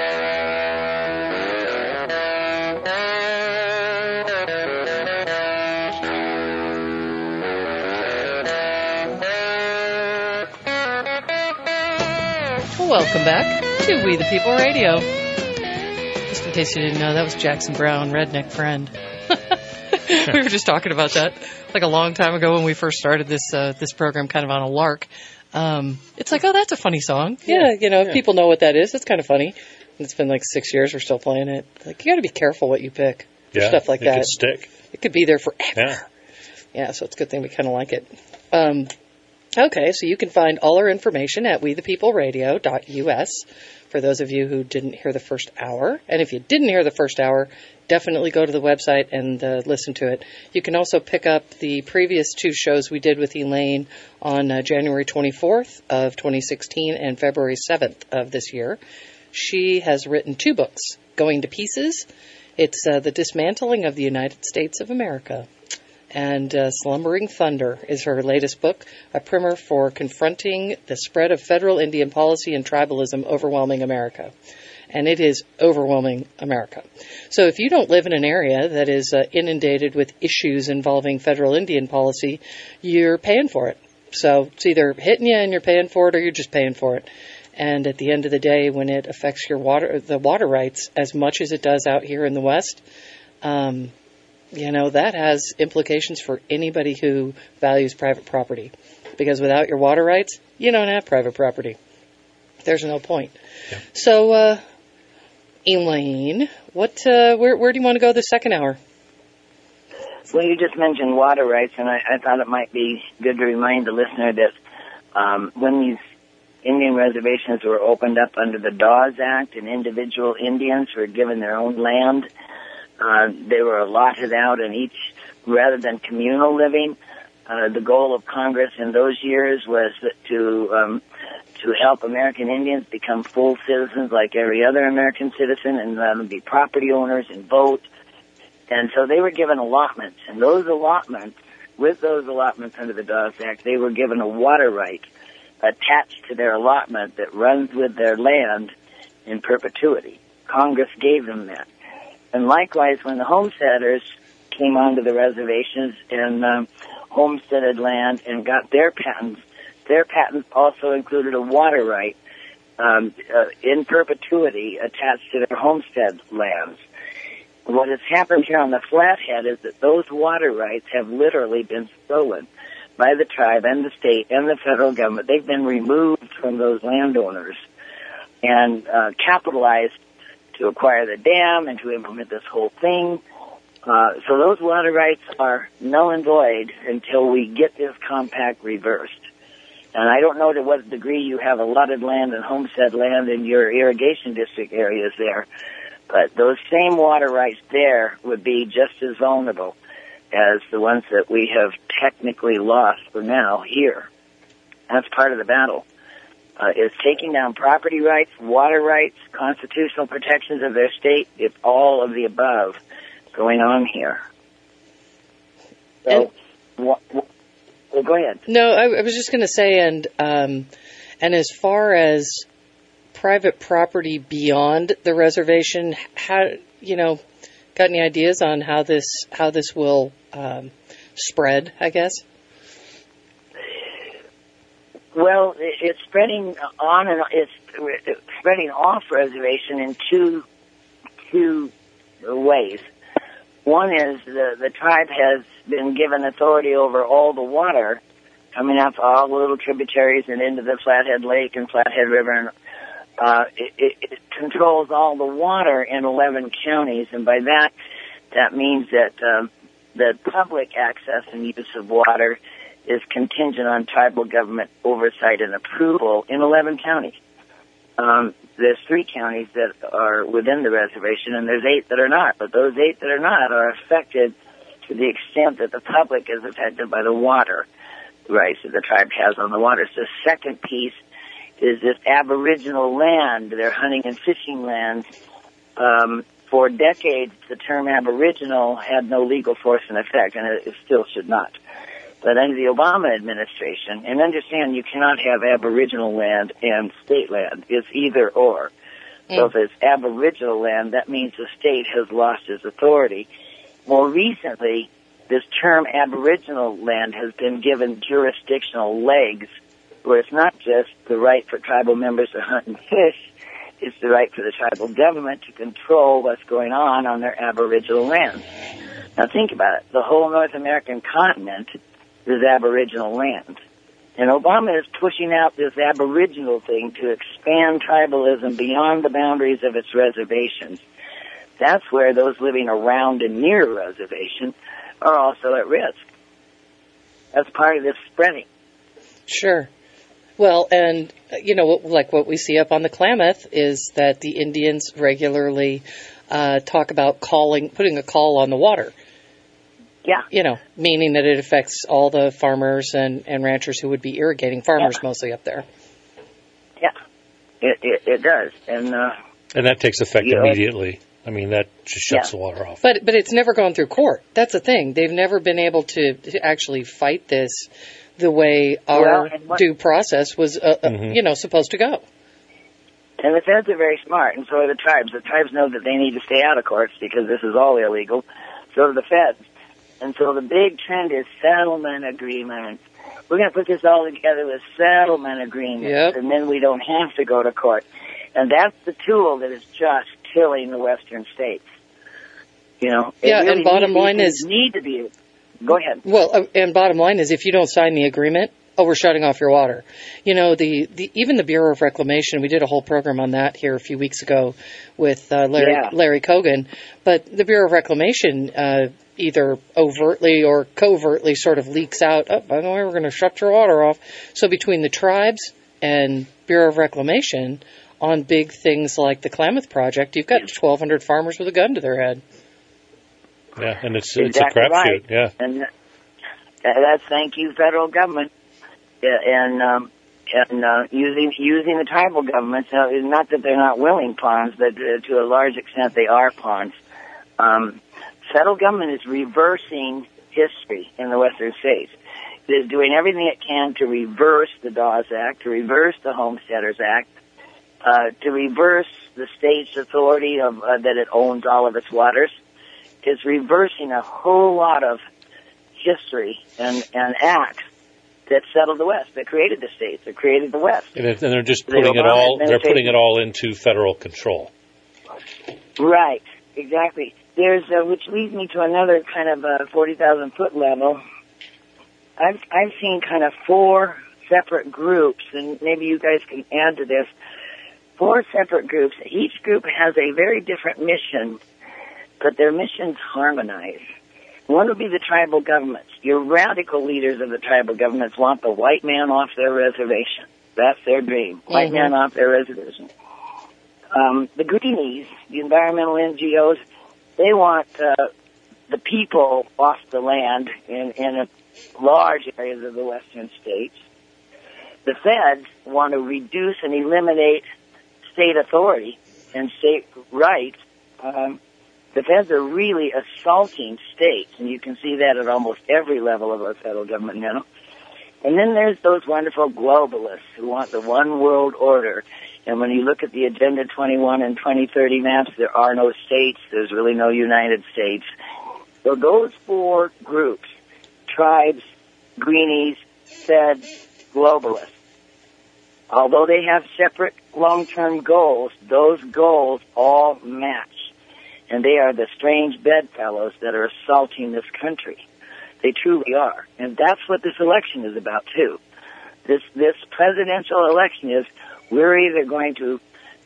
Welcome back to We the People Radio. Just in case you didn't know, that was Jackson Browne, Redneck Friend. We were just talking about that like a long time ago when we first started this program, kind of on a lark. It's like, oh, that's a funny song. Yeah, people know what that is. It's kind of funny. And it's been like 6 years. We're still playing it. Like, you got to be careful what you pick for stuff like that. It could stick. It could be there forever. Yeah, so it's a good thing we kind of like it. Okay, so you can find all our information at wethepeopleradio.us for those of you who didn't hear the first hour. And if you didn't hear the first hour, definitely go to the website and listen to it. You can also pick up the previous 2 shows we did with Elaine on January 24th of 2016 and February 7th of this year. She has written 2 books, Going to Pieces. It's The Dismantling of the United States of America. And Slumbering Thunder is her latest book, a primer for confronting the spread of federal Indian policy and tribalism overwhelming America. And it is overwhelming America. So if you don't live in an area that is inundated with issues involving federal Indian policy, you're paying for it. So it's either hitting you and you're paying for it, or you're just paying for it. And at the end of the day, when it affects the water rights as much as it does out here in the West, that has implications for anybody who values private property. Because without your water rights, you don't have private property. There's no point. Yeah. So, Elaine, where do you want to go this second hour? Well, you just mentioned water rights, and I thought it might be good to remind the listener that when these Indian reservations were opened up under the Dawes Act and individual Indians were given their own land, they were allotted out, and each, rather than communal living, the goal of Congress in those years was to help American Indians become full citizens like every other American citizen and let them be property owners and vote. And so they were given allotments, and those allotments, with those allotments under the Dawes Act, they were given a water right attached to their allotment that runs with their land in perpetuity. Congress gave them that. And likewise, when the homesteaders came onto the reservations and homesteaded land and got their patents also included a water right in perpetuity attached to their homestead lands. What has happened here on the Flathead is that those water rights have literally been stolen by the tribe and the state and the federal government. They've been removed from those landowners and capitalized to acquire the dam and to implement this whole thing. So those water rights are null and void until we get this compact reversed. And I don't know to what degree you have allotted land and homestead land in your irrigation district areas there, but those same water rights there would be just as vulnerable as the ones that we have technically lost for now here. That's part of the battle. Is taking down property rights, water rights, constitutional protections of their state. It's all of the above going on here. So, well, go ahead. No, I was just going to say, and as far as private property beyond the reservation, got any ideas on how this will spread, I guess? Well, it's spreading on and it's spreading off reservation in two ways. One is the tribe has been given authority over all the water coming up all the little tributaries and into the Flathead Lake and Flathead River. And, it controls all the water in 11 counties, and by that means that the public access and use of water is contingent on tribal government oversight and approval in 11 counties. There's 3 counties that are within the reservation, and there's 8 that are not. But those 8 that are not are affected to the extent that the public is affected by the water rights that the tribe has on the water. So the second piece is this Aboriginal land, their hunting and fishing lands. For decades, the term Aboriginal had no legal force and effect, and it still should not. But under the Obama administration, and understand you cannot have Aboriginal land and state land. It's either or. So if it's Aboriginal land, that means the state has lost its authority. More recently, this term Aboriginal land has been given jurisdictional legs, where it's not just the right for tribal members to hunt and fish, it's the right for the tribal government to control what's going on their Aboriginal lands. Now think about it. The whole North American continent is Aboriginal land. And Obama is pushing out this Aboriginal thing to expand tribalism beyond the boundaries of its reservations. That's where those living around and near a reservation are also at risk. That's part of this spreading. Sure. Well, and, like what we see up on the Klamath is that the Indians regularly talk about putting a call on the water. Yeah. Meaning that it affects all the farmers and ranchers who would be irrigating, farmers mostly up there. Yeah, it does. And that takes effect immediately. I mean, that just shuts the water off. But it's never gone through court. That's the thing. They've never been able to actually fight this the way our due process was, supposed to go. And the feds are very smart, and so are the tribes. The tribes know that they need to stay out of courts because this is all illegal. So do the feds. And so the big trend is settlement agreements. We're going to put this all together with settlement agreements, and then we don't have to go to court. And that's the tool that is just killing the western states. And bottom line is... Go ahead. Well, and bottom line is if you don't sign the agreement, we're shutting off your water. Even the Bureau of Reclamation, we did a whole program on that here a few weeks ago with Larry Kogan. But the Bureau of Reclamation either overtly or covertly sort of leaks out, by the way, we're going to shut your water off. So between the tribes and Bureau of Reclamation on big things like the Klamath Project, you've got 1,200 farmers with a gun to their head. Yeah, and it's exactly a crapshoot. Right. Yeah, and that's thank you, federal government, and using the tribal governments. Not that they're not willing pawns, but to a large extent they are pawns. Federal government is reversing history in the western states. It is doing everything it can to reverse the Dawes Act, to reverse the Homesteaders Act, to reverse the state's authority that it owns all of its waters. Is reversing a whole lot of history and acts that settled the West, that created the states, that created the West. And they're just putting it all. They're putting it all into federal control. Right, exactly. There's which leads me to another kind of 40,000-foot level. I've seen kind of 4 separate groups, and maybe you guys can add to this. 4 separate groups. Each group has a very different mission, but their missions harmonize. One would be the tribal governments. Your radical leaders of the tribal governments want the white man off their reservation. That's their dream. White man off their reservation. The greenies, the environmental NGOs, they want the people off the land in large areas of the western states. The feds want to reduce and eliminate state authority and state rights. The feds are really assaulting states, and you can see that at almost every level of our federal government now. And then there's those wonderful globalists who want the one world order. And when you look at the Agenda 21 and 2030 maps, there are no states. There's really no United States. So those 4 groups, tribes, greenies, feds, globalists, although they have separate long-term goals, those goals all match. And they are the strange bedfellows that are assaulting this country. They truly are. And that's what this election is about, too. This presidential election is we're either going to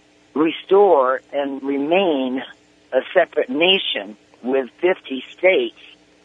restore and remain a separate nation with 50 states,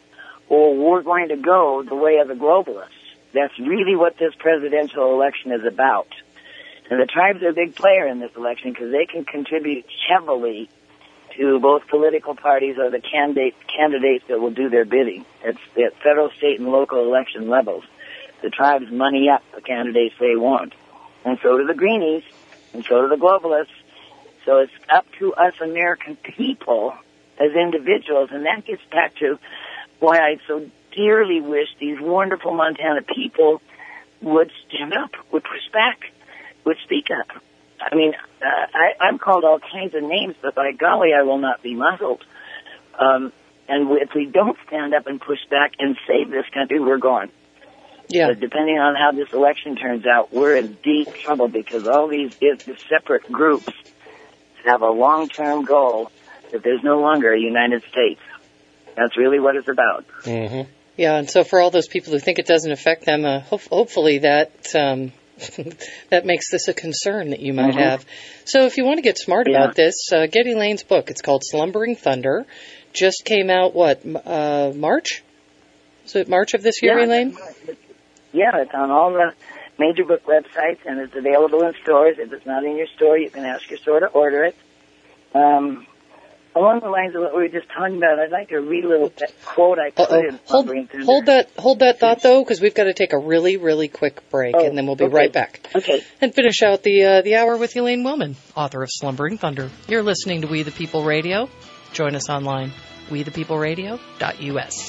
or we're going to go the way of the globalists. That's really what this presidential election is about. And the tribes are a big player in this election because they can contribute heavily to both political parties or the candidates that will do their bidding. It's at federal, state, and local election levels. The tribes money up the candidates they want. And so do the greenies, and so do the globalists. So it's up to us American people as individuals, and that gets back to why I so dearly wish these wonderful Montana people would stand up, would push back, would speak up. I mean, I'm called all kinds of names, but by golly, I will not be muzzled. And if we don't stand up and push back and save this country, we're gone. Yeah. But depending on how this election turns out, we're in deep trouble because all these separate groups have a long-term goal that there's no longer a United States. That's really what it's about. Mm-hmm. Yeah, and so for all those people who think it doesn't affect them, hopefully that that makes this a concern that you might have. So if you want to get smart about this, get Elaine's book. It's called Slumbering Thunder. Just came out, March? Is it March of this year, Elaine? Yeah, it's on all the major book websites, and it's available in stores. If it's not in your store, you can ask your store to order it. Along the lines of what we were just talking about, I'd like to read a little quote I put in Slumbering Thunder. Hold that thought, though, because we've got to take a really, really quick break, and then we'll be right back. Okay. And finish out the hour with Elaine Willman, author of Slumbering Thunder. You're listening to We the People Radio. Join us online, wethepeopleradio.us.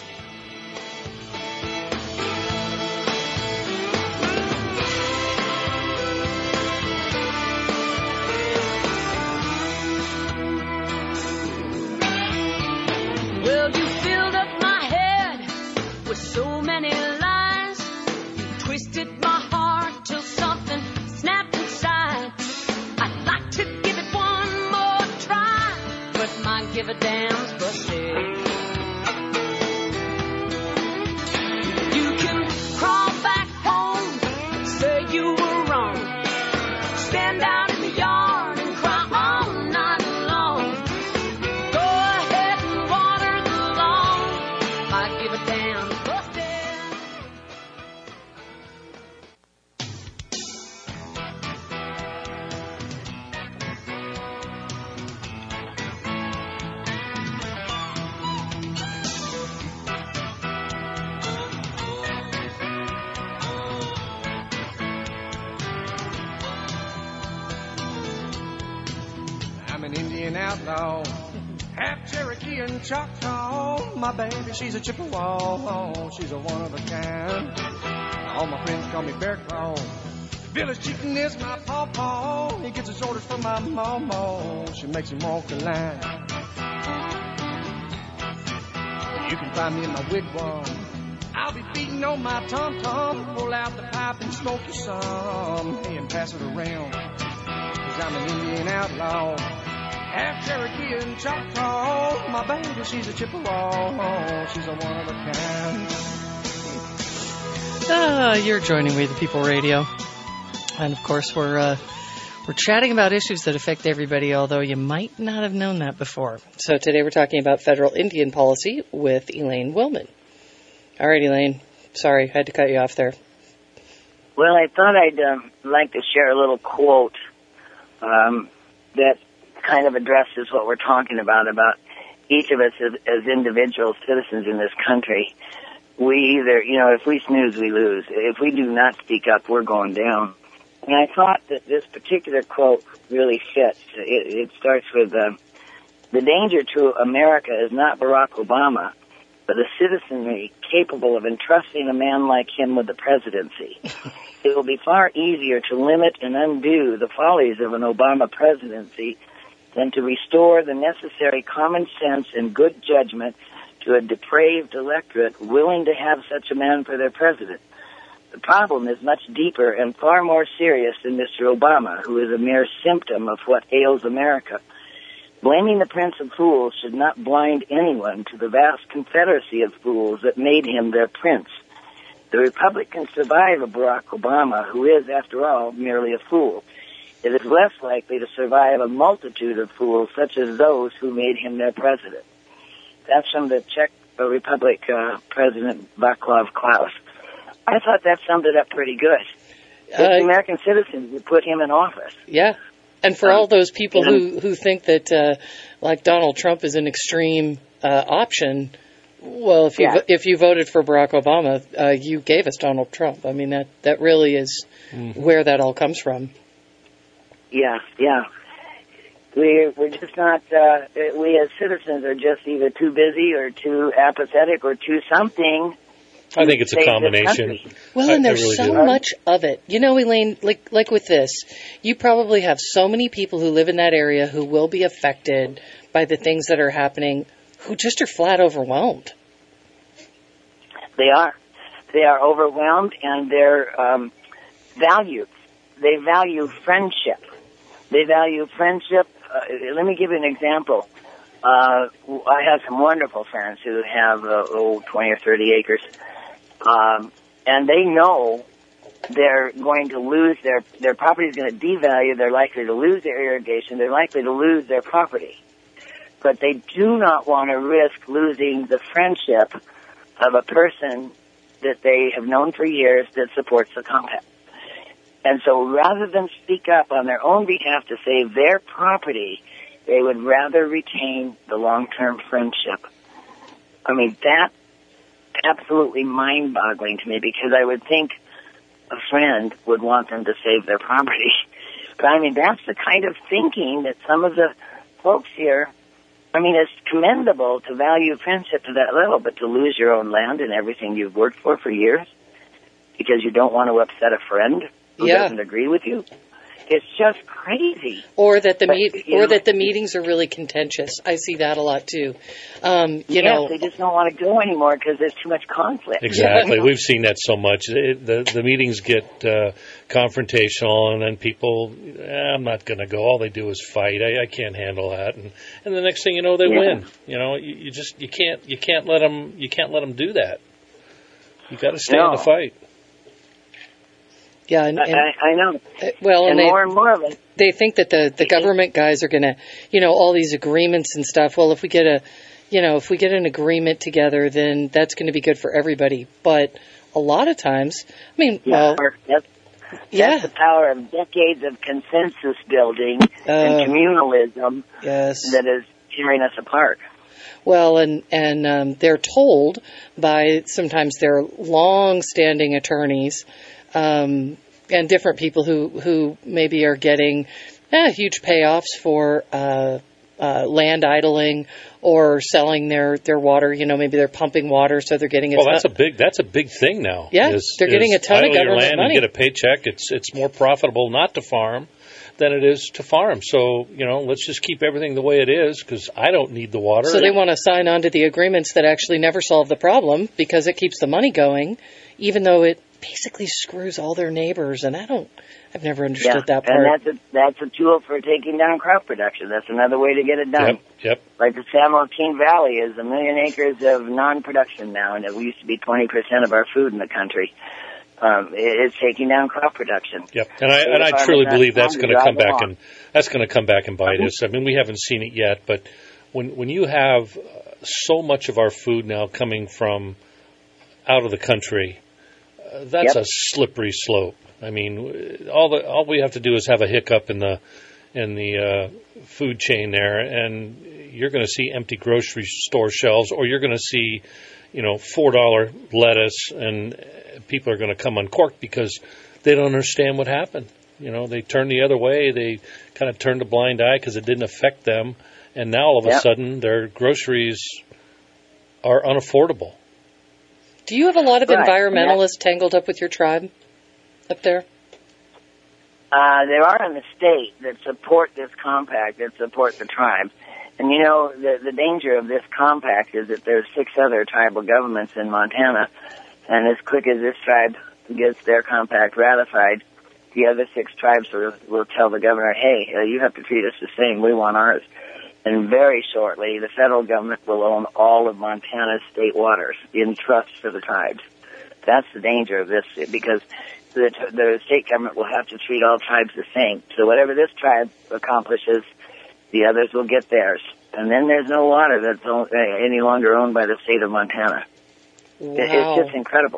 Well, you filled up my head with so many lies. You twisted my heart till something snapped inside. I'd like to give it one more try, but my give a damn's busted. You can crawl back home and say you were wrong. Stand out in the yard and cry all night long. Go ahead and water the lawn. I give a damn busted. I'm an Indian outlaw, half Cherokee and Choctaw. My baby, she's a Chippewa, she's a one of a kind. All my friends call me Bear Claw. Village chicken is my pawpaw. He gets his orders from my mama. She makes him walk the line. You can find me in my wigwam. I'll be beating on my tom-tom. Pull out the pipe and smoke you some. Hey, and pass it around. 'Cause I'm an Indian outlaw, half Cherokee and Choctaw. My baby, she's a Chippewa. She's a one of a kind. You're joining We the People Radio. And, of course, we're chatting about issues that affect everybody, although you might not have known that before. So today we're talking about federal Indian policy with Elaine Willman. All right, Elaine. Sorry, I had to cut you off there. Well, I thought I'd like to share a little quote that kind of addresses what we're talking about each of us as individual citizens in this country. We either, if we snooze, we lose. If we do not speak up, we're going down. And I thought that this particular quote really fits. It starts with, the danger to America is not Barack Obama, but a citizenry capable of entrusting a man like him with the presidency. It will be far easier to limit and undo the follies of an Obama presidency than to restore the necessary common sense and good judgment to a depraved electorate willing to have such a man for their president. The problem is much deeper and far more serious than Mr. Obama, who is a mere symptom of what ails America. Blaming the Prince of Fools should not blind anyone to the vast confederacy of fools that made him their prince. The Republic can survive a Barack Obama, who is, after all, merely a fool. It is less likely to survive a multitude of fools such as those who made him their president. That's from the Czech Republic President Václav Klaus. I thought that summed it up pretty good. The American citizens would put him in office. Yeah. And for all those people who think that, like Donald Trump is an extreme option, well, if you voted for Barack Obama, you gave us Donald Trump. I mean, that really is where that all comes from. Yeah. We're just not, we as citizens are just either too busy or too apathetic or too something. I think it's a combination. Well, and there's really so much of it. Elaine, like with this, you probably have so many people who live in that area who will be affected by the things that are happening, who just are flat overwhelmed. They are. They are overwhelmed, and they're valued. They value friendship. Let me give you an example. I have some wonderful friends who have 20 or 30 acres, and they know they're going to lose their property is going to devalue. They're likely to lose their irrigation. They're likely to lose their property, but they do not want to risk losing the friendship of a person that they have known for years that supports the compact. And so rather than speak up on their own behalf to save their property, they would rather retain the long-term friendship. I mean, that's absolutely mind-boggling to me, because I would think a friend would want them to save their property. But I mean, that's the kind of thinking that some of the folks here, I mean, it's commendable to value friendship to that level, but to lose your own land and everything you've worked for years because you don't want to upset a friend who doesn't agree with you. It's just crazy. Or that the meetings are really contentious. I see that a lot too. You know, they just don't want to go anymore because there's too much conflict. Exactly. We've seen that so much. The meetings get confrontational, and then people, I'm not going to go. All they do is fight. I can't handle that. And the next thing you know, they win. You know, you can't let them do that. You got to stay in the fight. Yeah, and I know. Well, and more and more of it. They think that the government guys are going to, you know, all these agreements and stuff. Well, if we get an agreement together, then that's going to be good for everybody. But a lot of times, I mean, that's the power of decades of consensus building and communalism that is tearing us apart. Well, and they're told by sometimes their long-standing attorneys. And different people who maybe are getting huge payoffs for land idling or selling their water. You know, maybe they're pumping water, so they're getting. That's a big thing now. Yeah, they're getting a ton of government your land money. And get a paycheck. It's more profitable not to farm than it is to farm. So, you know, let's just keep everything the way it is because I don't need the water. So they want to sign on to the agreements that actually never solve the problem because it keeps the money going, even though it basically screws all their neighbors. And I've never understood that part. And that's a tool for taking down crop production. That's another way to get it done. Yep. Like the San Joaquin Valley is 1 million acres of non-production now, and it used to be 20% of our food in the country. It's taking down crop production. Yep, and I truly believe that's going to come back and bite us. I mean, we haven't seen it yet, but when you have so much of our food now coming from out of the country, that's a slippery slope. I mean, all we have to do is have a hiccup in the food chain there, and you're going to see empty grocery store shelves, or you're going to see, you know, $4 lettuce, and people are going to come uncorked because they don't understand what happened. You know, they turned the other way. They kind of turned a blind eye because it didn't affect them, and now all of a sudden their groceries are unaffordable. Do you have a lot of environmentalists tangled up with your tribe up there? There are in the state that support this compact, that support the tribe. And, you know, the danger of this compact is that there's 6 other tribal governments in Montana, and as quick as this tribe gets their compact ratified, the other 6 tribes will tell the governor, hey, you have to treat us the same. We want ours. And very shortly, the federal government will own all of Montana's state waters in trust for the tribes. That's the danger of this, because the state government will have to treat all tribes the same. So whatever this tribe accomplishes, the others will get theirs. And then there's no water that's any longer owned by the state of Montana. Wow. It's just incredible.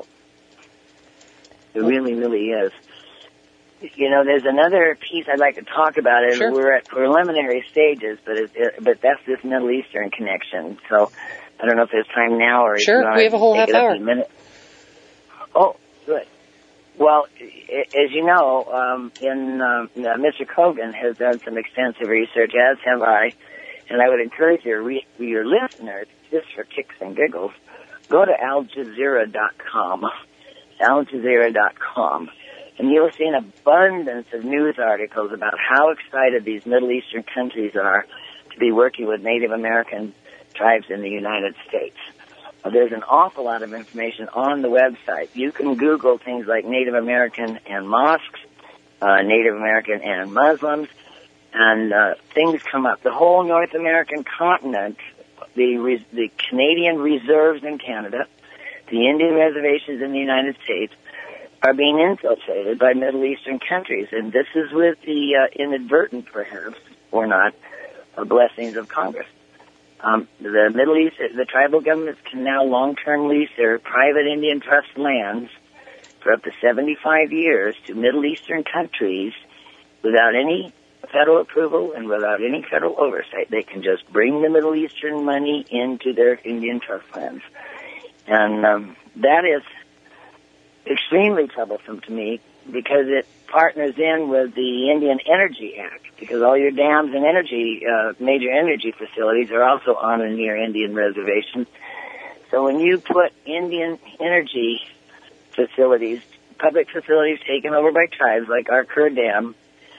It really, really is. You know, there's another piece I'd like to talk about. Sure. We're at preliminary stages, but that's this Middle Eastern connection. So I don't know if there's time now or sure. We have a whole half hour. In a minute. Oh, good. Well, as you know, Mr. Kogan has done some extensive research, as have I, and I would encourage your listeners, just for kicks and giggles, go to AlJazeera.com, AlJazeera.com, and you'll see an abundance of news articles about how excited these Middle Eastern countries are to be working with Native American tribes in the United States. There's an awful lot of information on the website. You can Google things like Native American and mosques, Native American and Muslims, and things come up. The whole North American continent, the Canadian reserves in Canada, the Indian reservations in the United States, are being infiltrated by Middle Eastern countries, and this is with the inadvertent, perhaps, or not, blessings of Congress. The Middle East, the tribal governments can now long-term lease their private Indian trust lands for up to 75 years to Middle Eastern countries without any federal approval and without any federal oversight. They can just bring the Middle Eastern money into their Indian trust lands. And that is extremely troublesome to me because it partners in with the Indian Energy Act, because all your dams and major energy facilities are also on and near Indian reservations. So when you put Indian energy facilities, public facilities taken over by tribes like our Kerr Dam,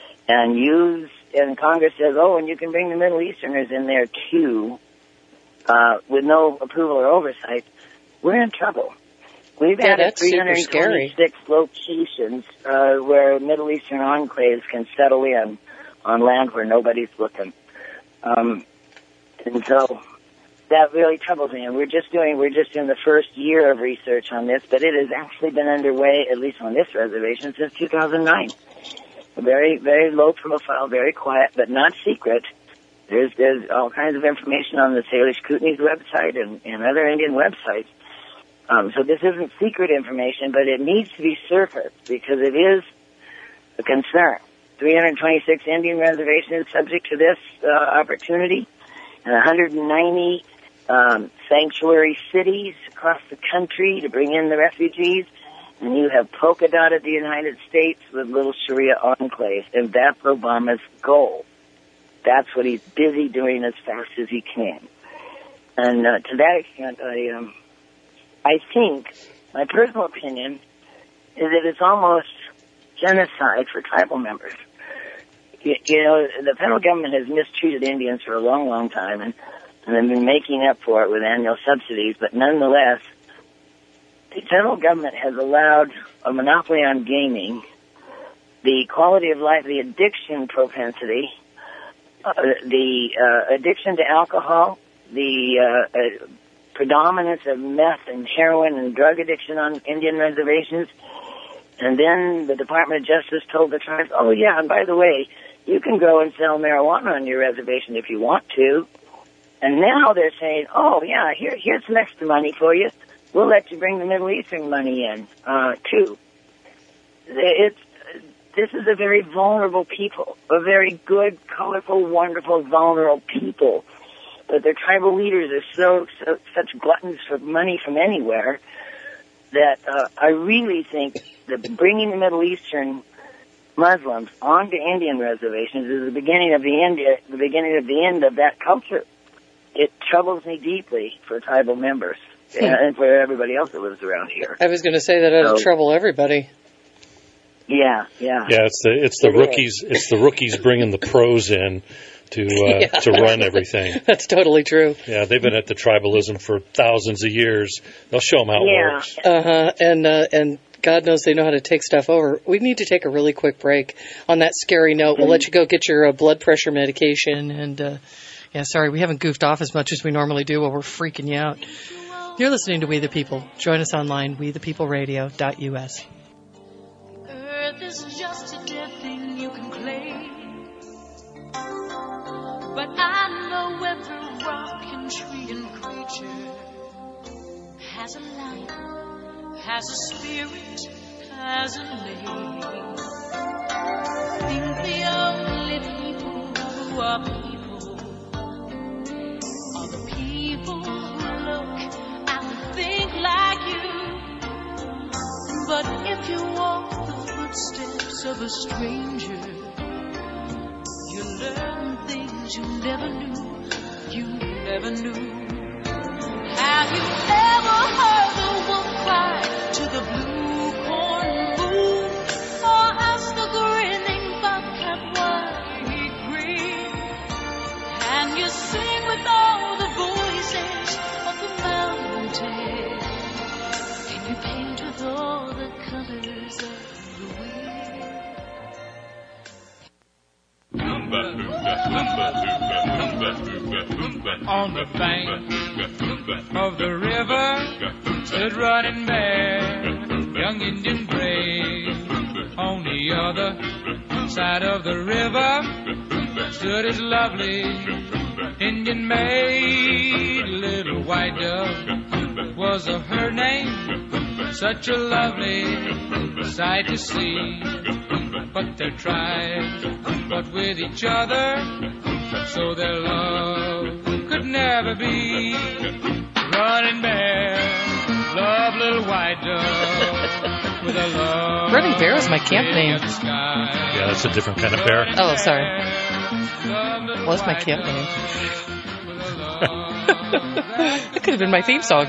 and Congress says, and you can bring the Middle Easterners in there too, with no approval or oversight, we're in trouble. We've had 326 locations where Middle Eastern enclaves can settle in on land where nobody's looking. And so that really troubles me. And we're just in the first year of research on this, but it has actually been underway, at least on this reservation, since 2009. Very, very low profile, very quiet, but not secret. There's all kinds of information on the Salish Kootenais website and other Indian websites. So this isn't secret information, but it needs to be surfaced because it is a concern. 326 Indian reservations subject to this opportunity, and 190 sanctuary cities across the country to bring in the refugees. And you have polka-dotted the United States with little Sharia enclaves, and that's Obama's goal. That's what he's busy doing as fast as he can. And to that extent, I think, my personal opinion, is that it's almost genocide for tribal members. You know, the federal government has mistreated Indians for a long, long time, and they've been making up for it with annual subsidies, but nonetheless, the federal government has allowed a monopoly on gaming, the quality of life, the addiction propensity, the addiction to alcohol, the predominance of meth and heroin and drug addiction on Indian reservations. And then the Department of Justice told the tribes, and by the way, you can go and sell marijuana on your reservation if you want to. And now they're saying, here's some extra money for you. We'll let you bring the Middle Eastern money in, too. This is a very vulnerable people, a very good, colorful, wonderful, vulnerable people. But their tribal leaders are such gluttons for money from anywhere that I really think that bringing the Middle Eastern Muslims onto Indian reservations is the beginning of the end of that culture. It troubles me deeply for tribal members. And for everybody else that lives around here. I was going to say that it'll trouble everybody. Yeah. Yeah, it's the rookies. It's the rookies bringing the pros in to run everything. That's totally true. Yeah, they've been at the tribalism for thousands of years. They'll show them how it works. And God knows they know how to take stuff over. We need to take a really quick break. On that scary note, we'll let you go get your blood pressure medication. And sorry, we haven't goofed off as much as we normally do while we're freaking you out. You're listening to We the People. Join us online, wethepeopleradio.us. Earth is just a dead thing you can claim, but I know every rock and tree and creature has a life, has a spirit, has a name. Think the only people who are people are the people who look think like you. But if you walk the footsteps of a stranger, you learn things you never knew. Have you ever heard the wolf cry to the blue corn moon, or ask the grinning bobcat why he grins? Can you sing with all the voices of the mountain? Can you paint with all the colors of the wind? On the bank of the river stood Running Bear, young Indian brave. On the other side of the river stood his lovely Indian maid. Little white dove was her name, such a lovely sight to see. But their tribes fought with each other, so their love could never be. Running Bear, love little white dove with a love. Running Bear is my camp name. Yeah, that's a different kind of bear. Oh, sorry. Was my camp name. That could have been my theme song.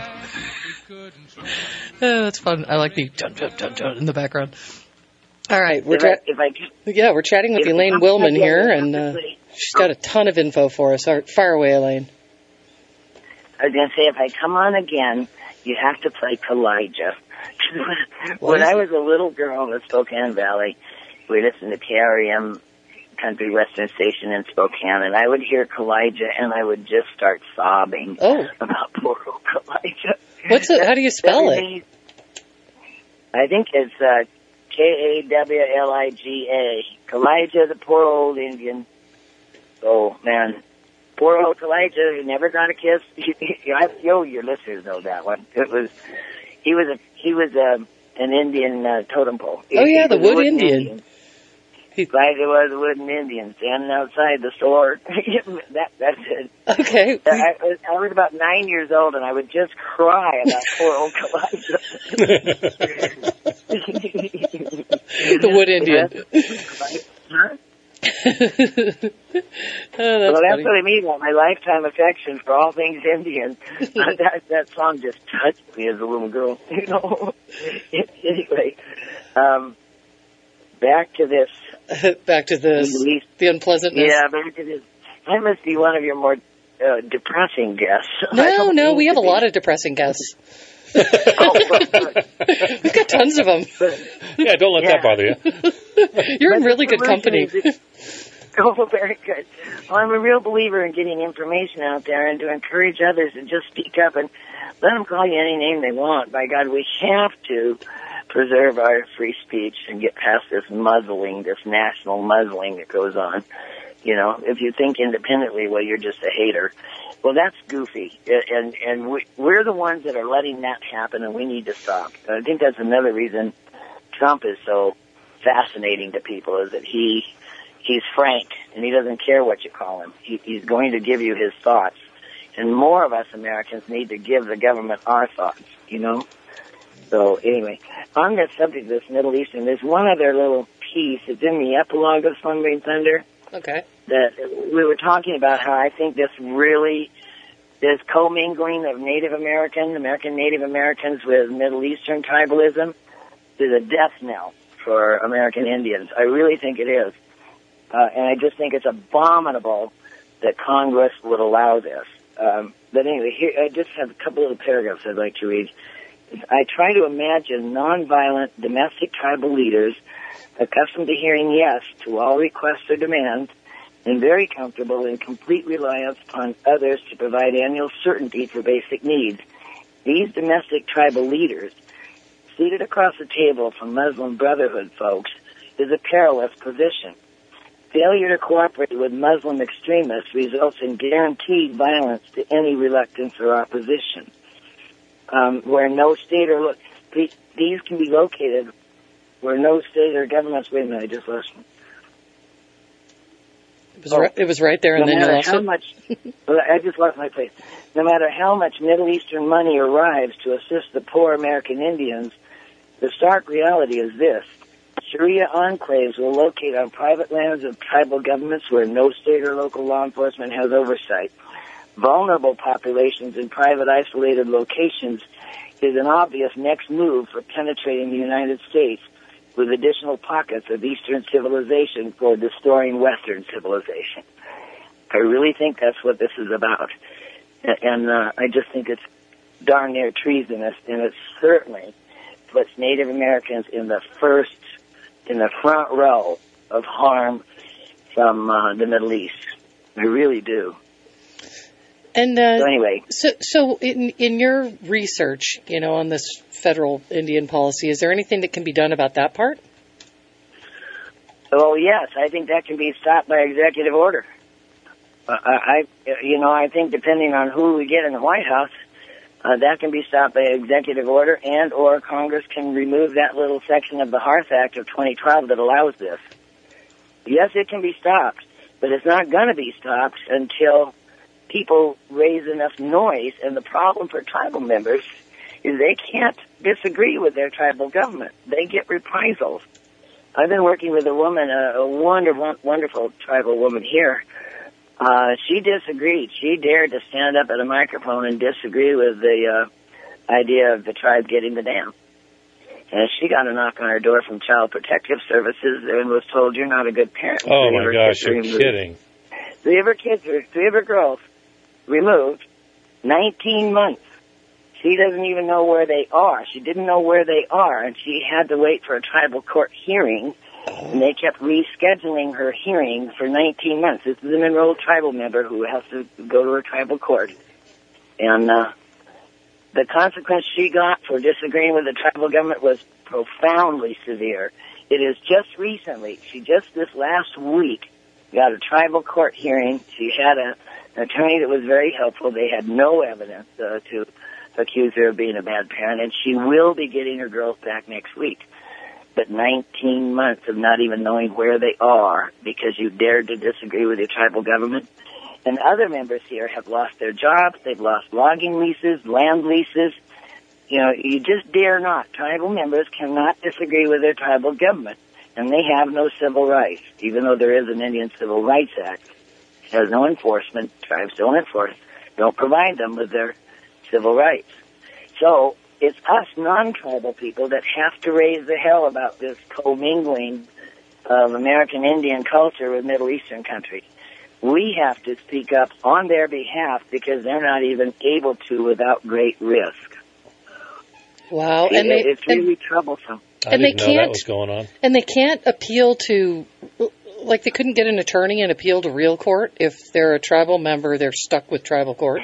Oh, that's fun. I like the dun dun dun dun in the background. All right, we're we're chatting with Elaine Willman here, and she's got a ton of info for us. Fire away, Elaine. I was going to say, if I come on again, you have to play Kalijah. When I was a little girl in the Spokane Valley, we listened to KREM Country Western Station in Spokane, and I would hear Kalijah, and I would just start sobbing about poor old Kalijah. What's it? How do you spell it? I think it's Kawliga. Kalijah, the poor old Indian. Oh, man. Poor old Kalijah, he never got a kiss. Your listeners know that one. He was an Indian totem pole. Oh, yeah, the wood Indian. Kalijah was a wooden Indian standing outside the store. That's it. Okay. I was about 9 years old, and I would just cry about poor old Kalijah. The wood Indian. Huh? That's what I mean about my lifetime affection for all things Indian. That song just touched me as a little girl. Anyway, back to this. The unpleasantness. Yeah, back to this. I must be one of your more depressing guests. No, we have a lot of depressing guests. We've got tons of them. Yeah, don't let that bother you. You're in really good company. Oh, very good. Well, I'm a real believer in getting information out there and to encourage others to just speak up and let them call you any name they want. By God, we have to preserve our free speech and get past this muzzling, this national muzzling that goes on. You know, if you think independently, well, you're just a hater. Well, that's goofy, and we're the ones that are letting that happen, and we need to stop. I think that's another reason Trump is so fascinating to people, is that he's frank, and he doesn't care what you call him. He's going to give you his thoughts, and more of us Americans need to give the government our thoughts, you know? So, anyway, on this subject of this Middle Eastern, there's one other little piece. It's in the epilogue of Thundering Thunder. Okay. That we were talking about how I think this commingling of American Native Americans with Middle Eastern tribalism is a death knell for American Indians. I really think it is. And I just think it's abominable that Congress would allow this. But anyway, here, I just have a couple of paragraphs I'd like to read. I try to imagine nonviolent domestic tribal leaders accustomed to hearing yes to all requests or demands, and very comfortable in complete reliance upon others to provide annual certainty for basic needs. These domestic tribal leaders, seated across the table from Muslim Brotherhood folks, is a perilous position. Failure to cooperate with Muslim extremists results in guaranteed violence to any reluctance or opposition. Where no state or these can be located where no state or governments. Wait a minute, I just lost one. It was right there, and then you lost it. I just lost my place. No matter how much Middle Eastern money arrives to assist the poor American Indians, the stark reality is this: Sharia enclaves will locate on private lands of tribal governments where no state or local law enforcement has oversight. Vulnerable populations in private isolated locations is an obvious next move for penetrating the United States with additional pockets of Eastern civilization for destroying Western civilization. I really think that's what this is about. And I just think it's darn near treasonous, and it certainly puts Native Americans in the front row of harm from the Middle East. I really do. And So anyway, so in your research, on this federal Indian policy, is there anything that can be done about that part? oh yes, I think that can be stopped by executive order. I think depending on who we get in the White House, that can be stopped by executive order, and or Congress can remove that little section of the Hearth Act of 2012 that allows this. Yes, it can be stopped, but it's not going to be stopped until people raise enough noise. And the problem for tribal members is they can't disagree with their tribal government. They get reprisals. I've been working with a woman, a wonderful tribal woman here. She disagreed. She dared to stand up at a microphone and disagree with the idea of the tribe getting the dam. And she got a knock on her door from Child Protective Services and was told, "You're not a good parent." Oh, my gosh, you're kidding. Three of her girls removed, 19 months. She doesn't even know where they are. She didn't know where they are, and she had to wait for a tribal court hearing, and they kept rescheduling her hearing for 19 months. This is an enrolled tribal member who has to go to her tribal court. And the consequence she got for disagreeing with the tribal government was profoundly severe. It is just recently, this last week, got a tribal court hearing. She had an attorney that was very helpful. They had no evidence to accuse her of being a bad parent, and she will be getting her girls back next week. But 19 months of not even knowing where they are because you dared to disagree with your tribal government. And other members here have lost their jobs. They've lost logging leases, land leases. You just dare not. Tribal members cannot disagree with their tribal government, and they have no civil rights, even though there is an Indian Civil Rights Act. It has no enforcement. Tribes don't provide them with their civil rights. So it's us non-tribal people that have to raise the hell about this commingling of American Indian culture with Middle Eastern countries. We have to speak up on their behalf because they're not even able to without great risk. Wow. It's really troublesome. I didn't know that was going on. And they can't appeal to, like they couldn't get an attorney and appeal to real court? If they're a tribal member, they're stuck with tribal court?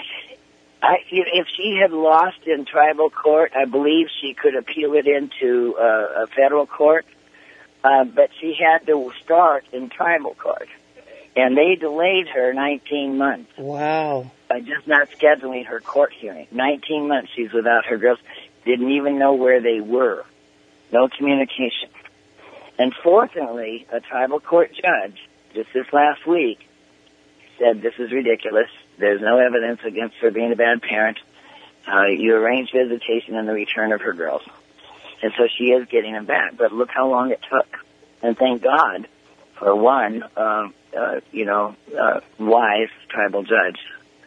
If she had lost in tribal court, I believe she could appeal it into a federal court, but she had to start in tribal court. And they delayed her 19 months. Wow. By just not scheduling her court hearing. 19 months she's without her girls. Didn't even know where they were. No communication. And fortunately, a tribal court judge, just this last week, said this is ridiculous. There's no evidence against her being a bad parent. You arrange visitation and the return of her girls. And so she is getting them back. But look how long it took. And thank God for one, wise tribal judge.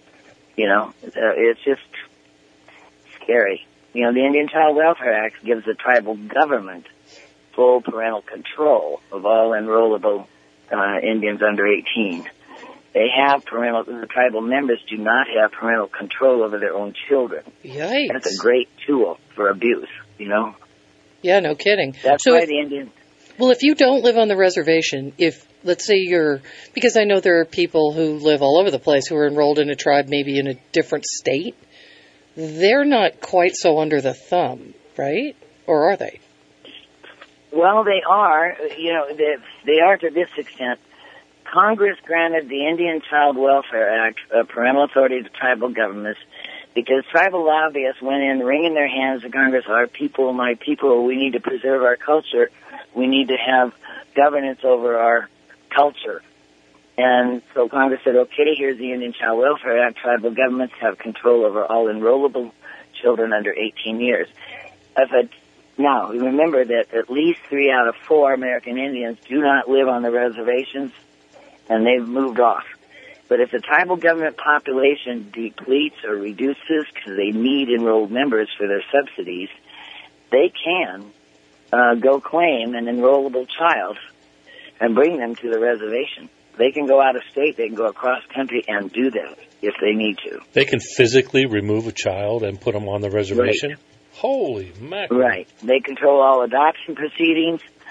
It's just scary. The Indian Child Welfare Act gives the tribal government full parental control of all enrollable Indians under 18. They have the tribal members do not have parental control over their own children. Yikes. That's a great tool for abuse, Yeah, no kidding. That's why the Indians... Well, if you don't live on the reservation, let's say because I know there are people who live all over the place who are enrolled in a tribe maybe in a different state, they're not quite so under the thumb, right? Or are they? Well, they are. They are to this extent. Congress granted the Indian Child Welfare Act parental authority to tribal governments because tribal lobbyists went in wringing their hands to Congress, our people, my people, we need to preserve our culture. We need to have governance over our culture. And so Congress said, okay, here's the Indian Child Welfare Act. Tribal governments have control over all enrollable children under 18 years. Now, remember that at least 3 out of 4 American Indians do not live on the reservations, and they've moved off. But if the tribal government population depletes or reduces because they need enrolled members for their subsidies, they can go claim an enrollable child and bring them to the reservation. They can go out of state, they can go across country and do that if they need to. They can physically remove a child and put them on the reservation? Right. Holy mackerel. Right. They control all adoption proceedings.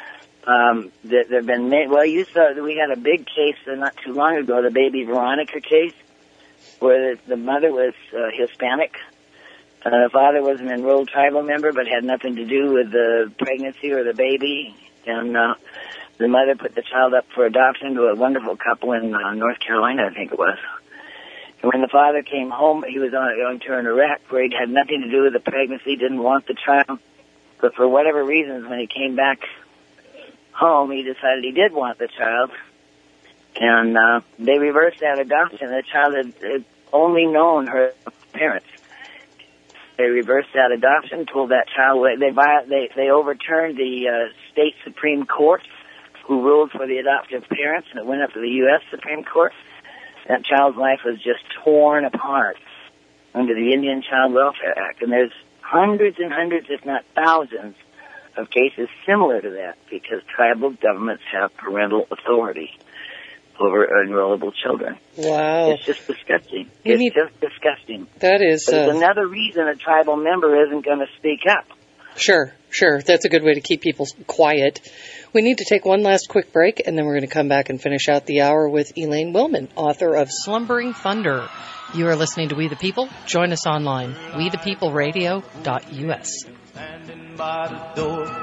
There have been many, well, you saw that we had a big case not too long ago, the baby Veronica case, where the mother was Hispanic. The father was an enrolled tribal member, but had nothing to do with the pregnancy or the baby. And the mother put the child up for adoption to a wonderful couple in North Carolina, I think it was. And when the father came home, he was on tour in Iraq, where he had nothing to do with the pregnancy, didn't want the child. But for whatever reasons, when he came back home, he decided he did want the child. And they reversed that adoption. The child had only known her parents. They reversed that adoption, told that child, they overturned the state Supreme Court, who ruled for the adoptive parents, and it went up to the U.S. Supreme Court. That child's life was just torn apart under the Indian Child Welfare Act. And there's hundreds and hundreds, if not thousands, of cases similar to that, because tribal governments have parental authority over enrollable children. Wow. It's just disgusting. It's just disgusting. That is... There's another reason a tribal member isn't going to speak up. Sure. That's a good way to keep people quiet. We need to take one last quick break, and then we're going to come back and finish out the hour with Elaine Willman, author of Slumbering Thunder. You are listening to We the People. Join us online, wethepeopleradio.us. Standing by the door,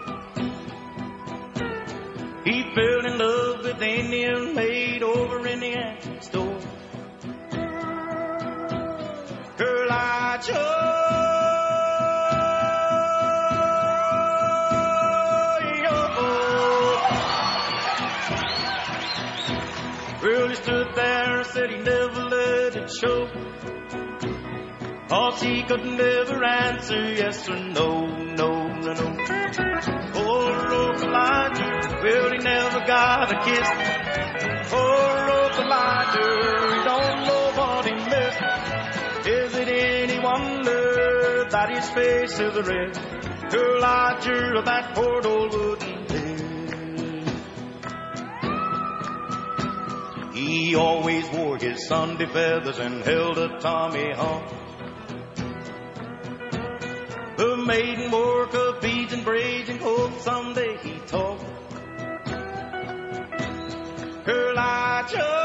he fell in love with the Indian maid over in the antique store. Girl, I Well, he stood there and said he never let it show, 'cause he could never answer yes or no. Poor old Elijah, well, he never got a kiss. Poor old Elijah, he don't know what he missed. Is it any wonder that his face is red? Elijah, that poor old wooden head. He always wore his Sunday feathers and held a Tommy Hump. The maiden wore her beads and braids and hoped someday he'd talk. Elijah,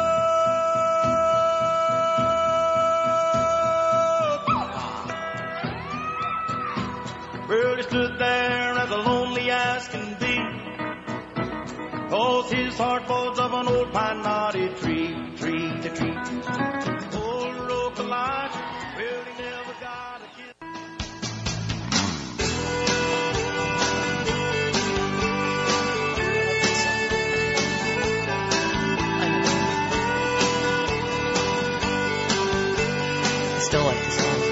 well, he stood there as lonely as can be, 'cause his heart was of an old pine knotty tree. Old rope Elijah, well, he never got a kiss. Still like the song.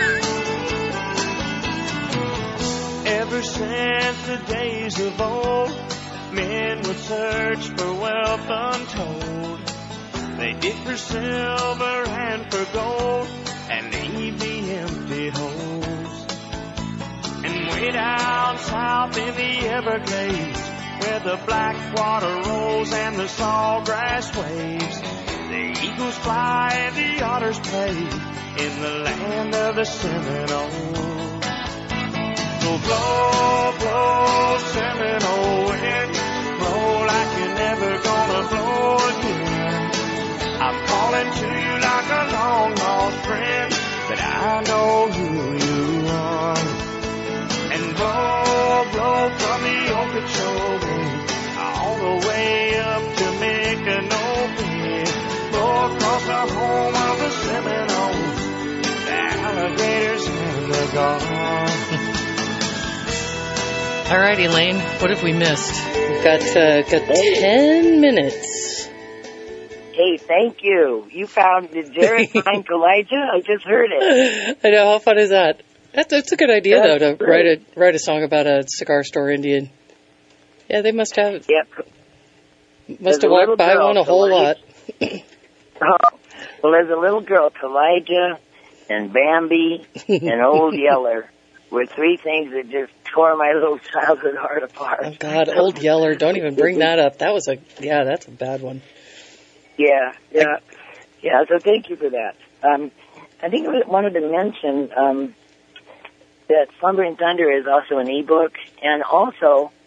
Ever since the days of old, men would search for wealth untold. They dig for silver and for gold, and leave the empty holes. And way down south in the Everglades, where the black water rolls and the sawgrass waves, the eagles fly and the otters play in the land of the Seminoles. So blow, blow, Seminole wind, blow like you're never gonna blow again. I'm calling to you like a long lost friend, but I know who you are. And blow, blow from the Okeechobee all the way up to Micanopy. Blow across the home of the Seminoles, the alligators and the gulls. All right, Elaine, what have we missed? We've got 10 minutes. Hey, thank you. You found, did Jared find Elijah? I just heard it. I know, how fun is that? That's a good idea, though, to write a song about a cigar store Indian. Yeah, they must have. Yep. Must have walked by one a whole lot. Well, there's a little girl, Elijah and Bambi and Old Yeller, were three things that just tore my little childhood heart apart. Oh, God, Old Yeller. Don't even bring that up. That's a bad one. Yeah, so thank you for that. I think I wanted to mention that Slumbering Thunder is also an ebook, and also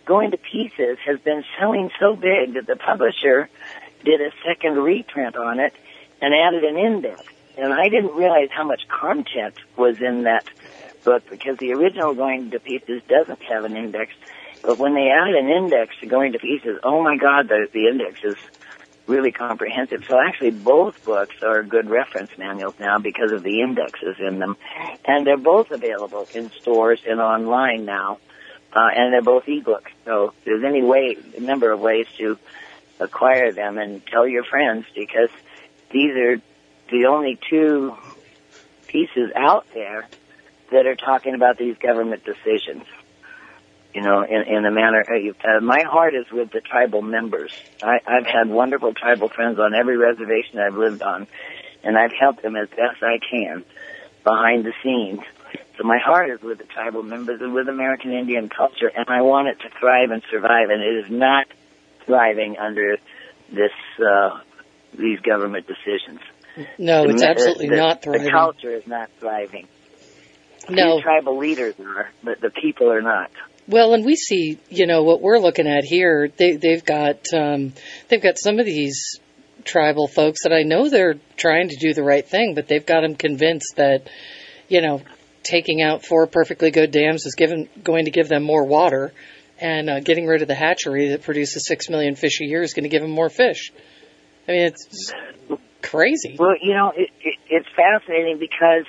Going to Pieces has been selling so big that the publisher did a second reprint on it and added an index. And I didn't realize how much content was in that book because the original Going to Pieces doesn't have an index. But when they added an index to Going to Pieces, oh my God, the index is really comprehensive. So actually both books are good reference manuals now because of the indexes in them. And they're both available in stores and online now. And they're both ebooks. So if there's a number of ways to acquire them, and tell your friends, because these are the only two pieces out there that are talking about these government decisions. You know, in a manner, my heart is with the tribal members. I've had wonderful tribal friends on every reservation I've lived on, and I've helped them as best I can behind the scenes. So my heart is with the tribal members and with American Indian culture, and I want it to thrive and survive, and it is not thriving under these government decisions. No, it's absolutely not thriving. The culture is not thriving. No. The tribal leaders are, but the people are not. Well, and we see, you know, what we're looking at here. They've got some of these tribal folks that I know they're trying to do the right thing, but they've got them convinced that, you know, taking out 4 perfectly good dams is going to give them more water, and getting rid of the hatchery that produces 6 million fish a year is going to give them more fish. I mean, it's crazy. Well, you know, it's fascinating because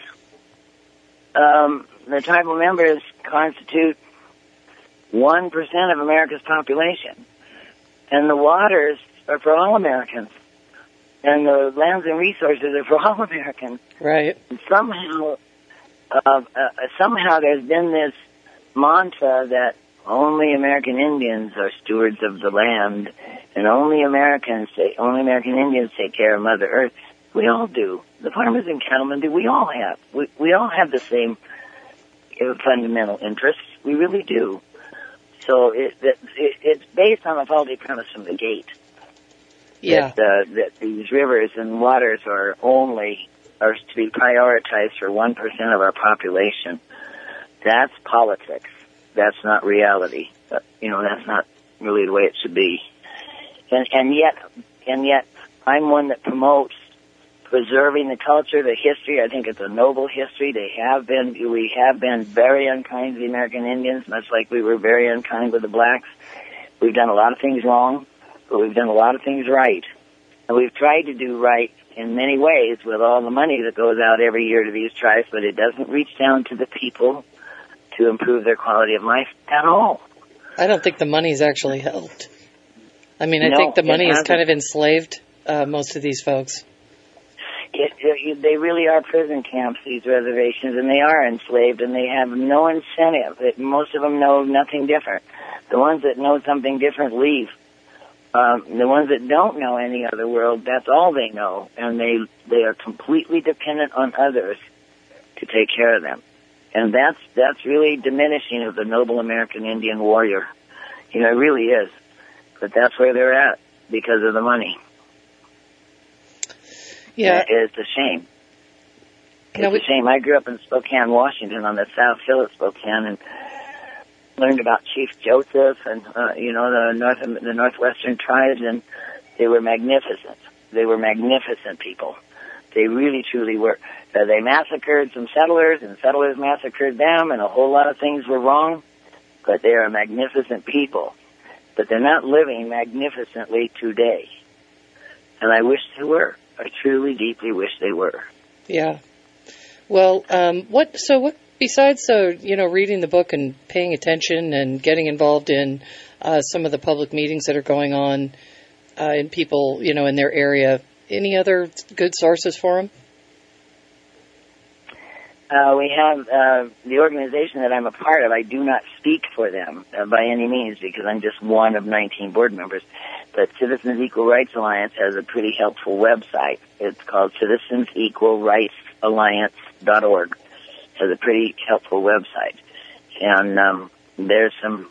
the tribal members constitute 1% of America's population, and the waters are for all Americans, and the lands and resources are for all Americans. Right. And somehow there's been this mantra that only American Indians are stewards of the land, and only American Indians take care of Mother Earth. We all do. The farmers and cattlemen do. We all have. We all have the same fundamental interests. We really do. So it's based on a faulty premise from the gate. Yeah. That these rivers and waters are to be prioritized for 1% of our population. That's politics. That's not reality. You know, that's not really the way it should be. And yet, I'm one that promotes preserving the culture, the history. I think it's a noble history. We have been very unkind to the American Indians, much like we were very unkind with the blacks. We've done a lot of things wrong, but we've done a lot of things right. And we've tried to do right in many ways with all the money that goes out every year to these tribes, but it doesn't reach down to the people to improve their quality of life at all. I don't think the money's actually helped. I mean, I think the money has kind of enslaved most of these folks. They really are prison camps, these reservations, and they are enslaved, and they have no incentive. Most of them know nothing different. The ones that know something different leave. The ones that don't know any other world, that's all they know, and they are completely dependent on others to take care of them. And that's really diminishing of the noble American Indian warrior. You know, it really is. But that's where they're at because of the money. Yeah. It's a shame. It's a shame. I grew up in Spokane, Washington, on the South Hill of Spokane, and learned about Chief Joseph and, the Northwestern tribes, and they were magnificent. They were magnificent people. They really, truly were. They massacred some settlers, and settlers massacred them, and a whole lot of things were wrong, but they are magnificent people. But they're not living magnificently today. And I wish they were. I truly, deeply wish they were. Yeah. Well, what besides, reading the book and paying attention and getting involved in some of the public meetings that are going on in people, in their area, any other good sources for them? We have the organization that I'm a part of. I do not speak for them by any means because I'm just one of 19 board members. But Citizens Equal Rights Alliance has a pretty helpful website. It's called citizensequalrightsalliance.org. It has a pretty helpful website. And there's some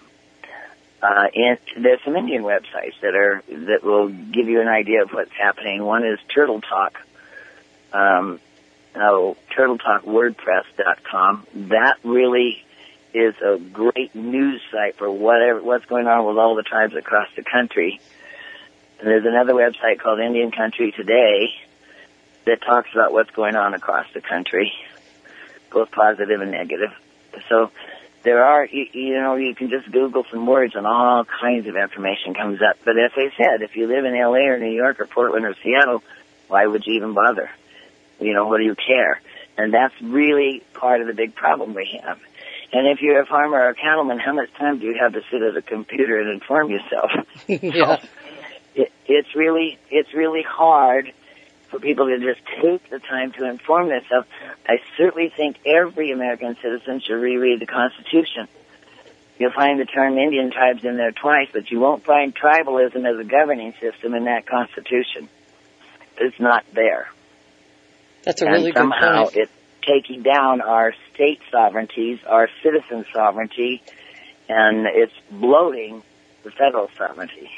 Indian websites that will give you an idea of what's happening. One is Turtle Talk. TurtleTalkWordPress.com. That really is a great news site for what's going on with all the tribes across the country. And there's another website called Indian Country Today that talks about what's going on across the country, both positive and negative. So there are, you can just Google some words and all kinds of information comes up. But as I said, if you live in L.A. or New York or Portland or Seattle, why would you even bother? What do you care? And that's really part of the big problem we have. And if you're a farmer or a cattleman, how much time do you have to sit at a computer and inform yourself? Yeah. So it's really hard for people to just take the time to inform themselves. I certainly think every American citizen should reread the Constitution. You'll find the term Indian tribes in there twice, but you won't find tribalism as a governing system in that Constitution. It's not there. That's a really good point. And somehow it's taking down our state sovereignties, our citizen sovereignty, and it's bloating the federal sovereignty.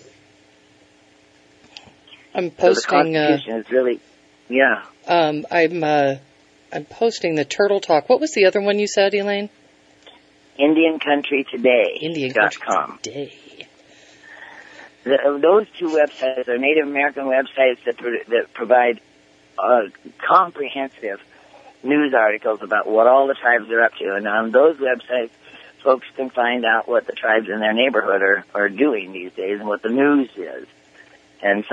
I'm posting. So the Constitution is really, yeah. I'm posting the Turtle Talk. What was the other one you said, Elaine? Indian Country Today. IndianCountryToday. Today. Those two websites are Native American websites that provide comprehensive news articles about what all the tribes are up to. And on those websites, folks can find out what the tribes in their neighborhood are doing these days and what the news is. And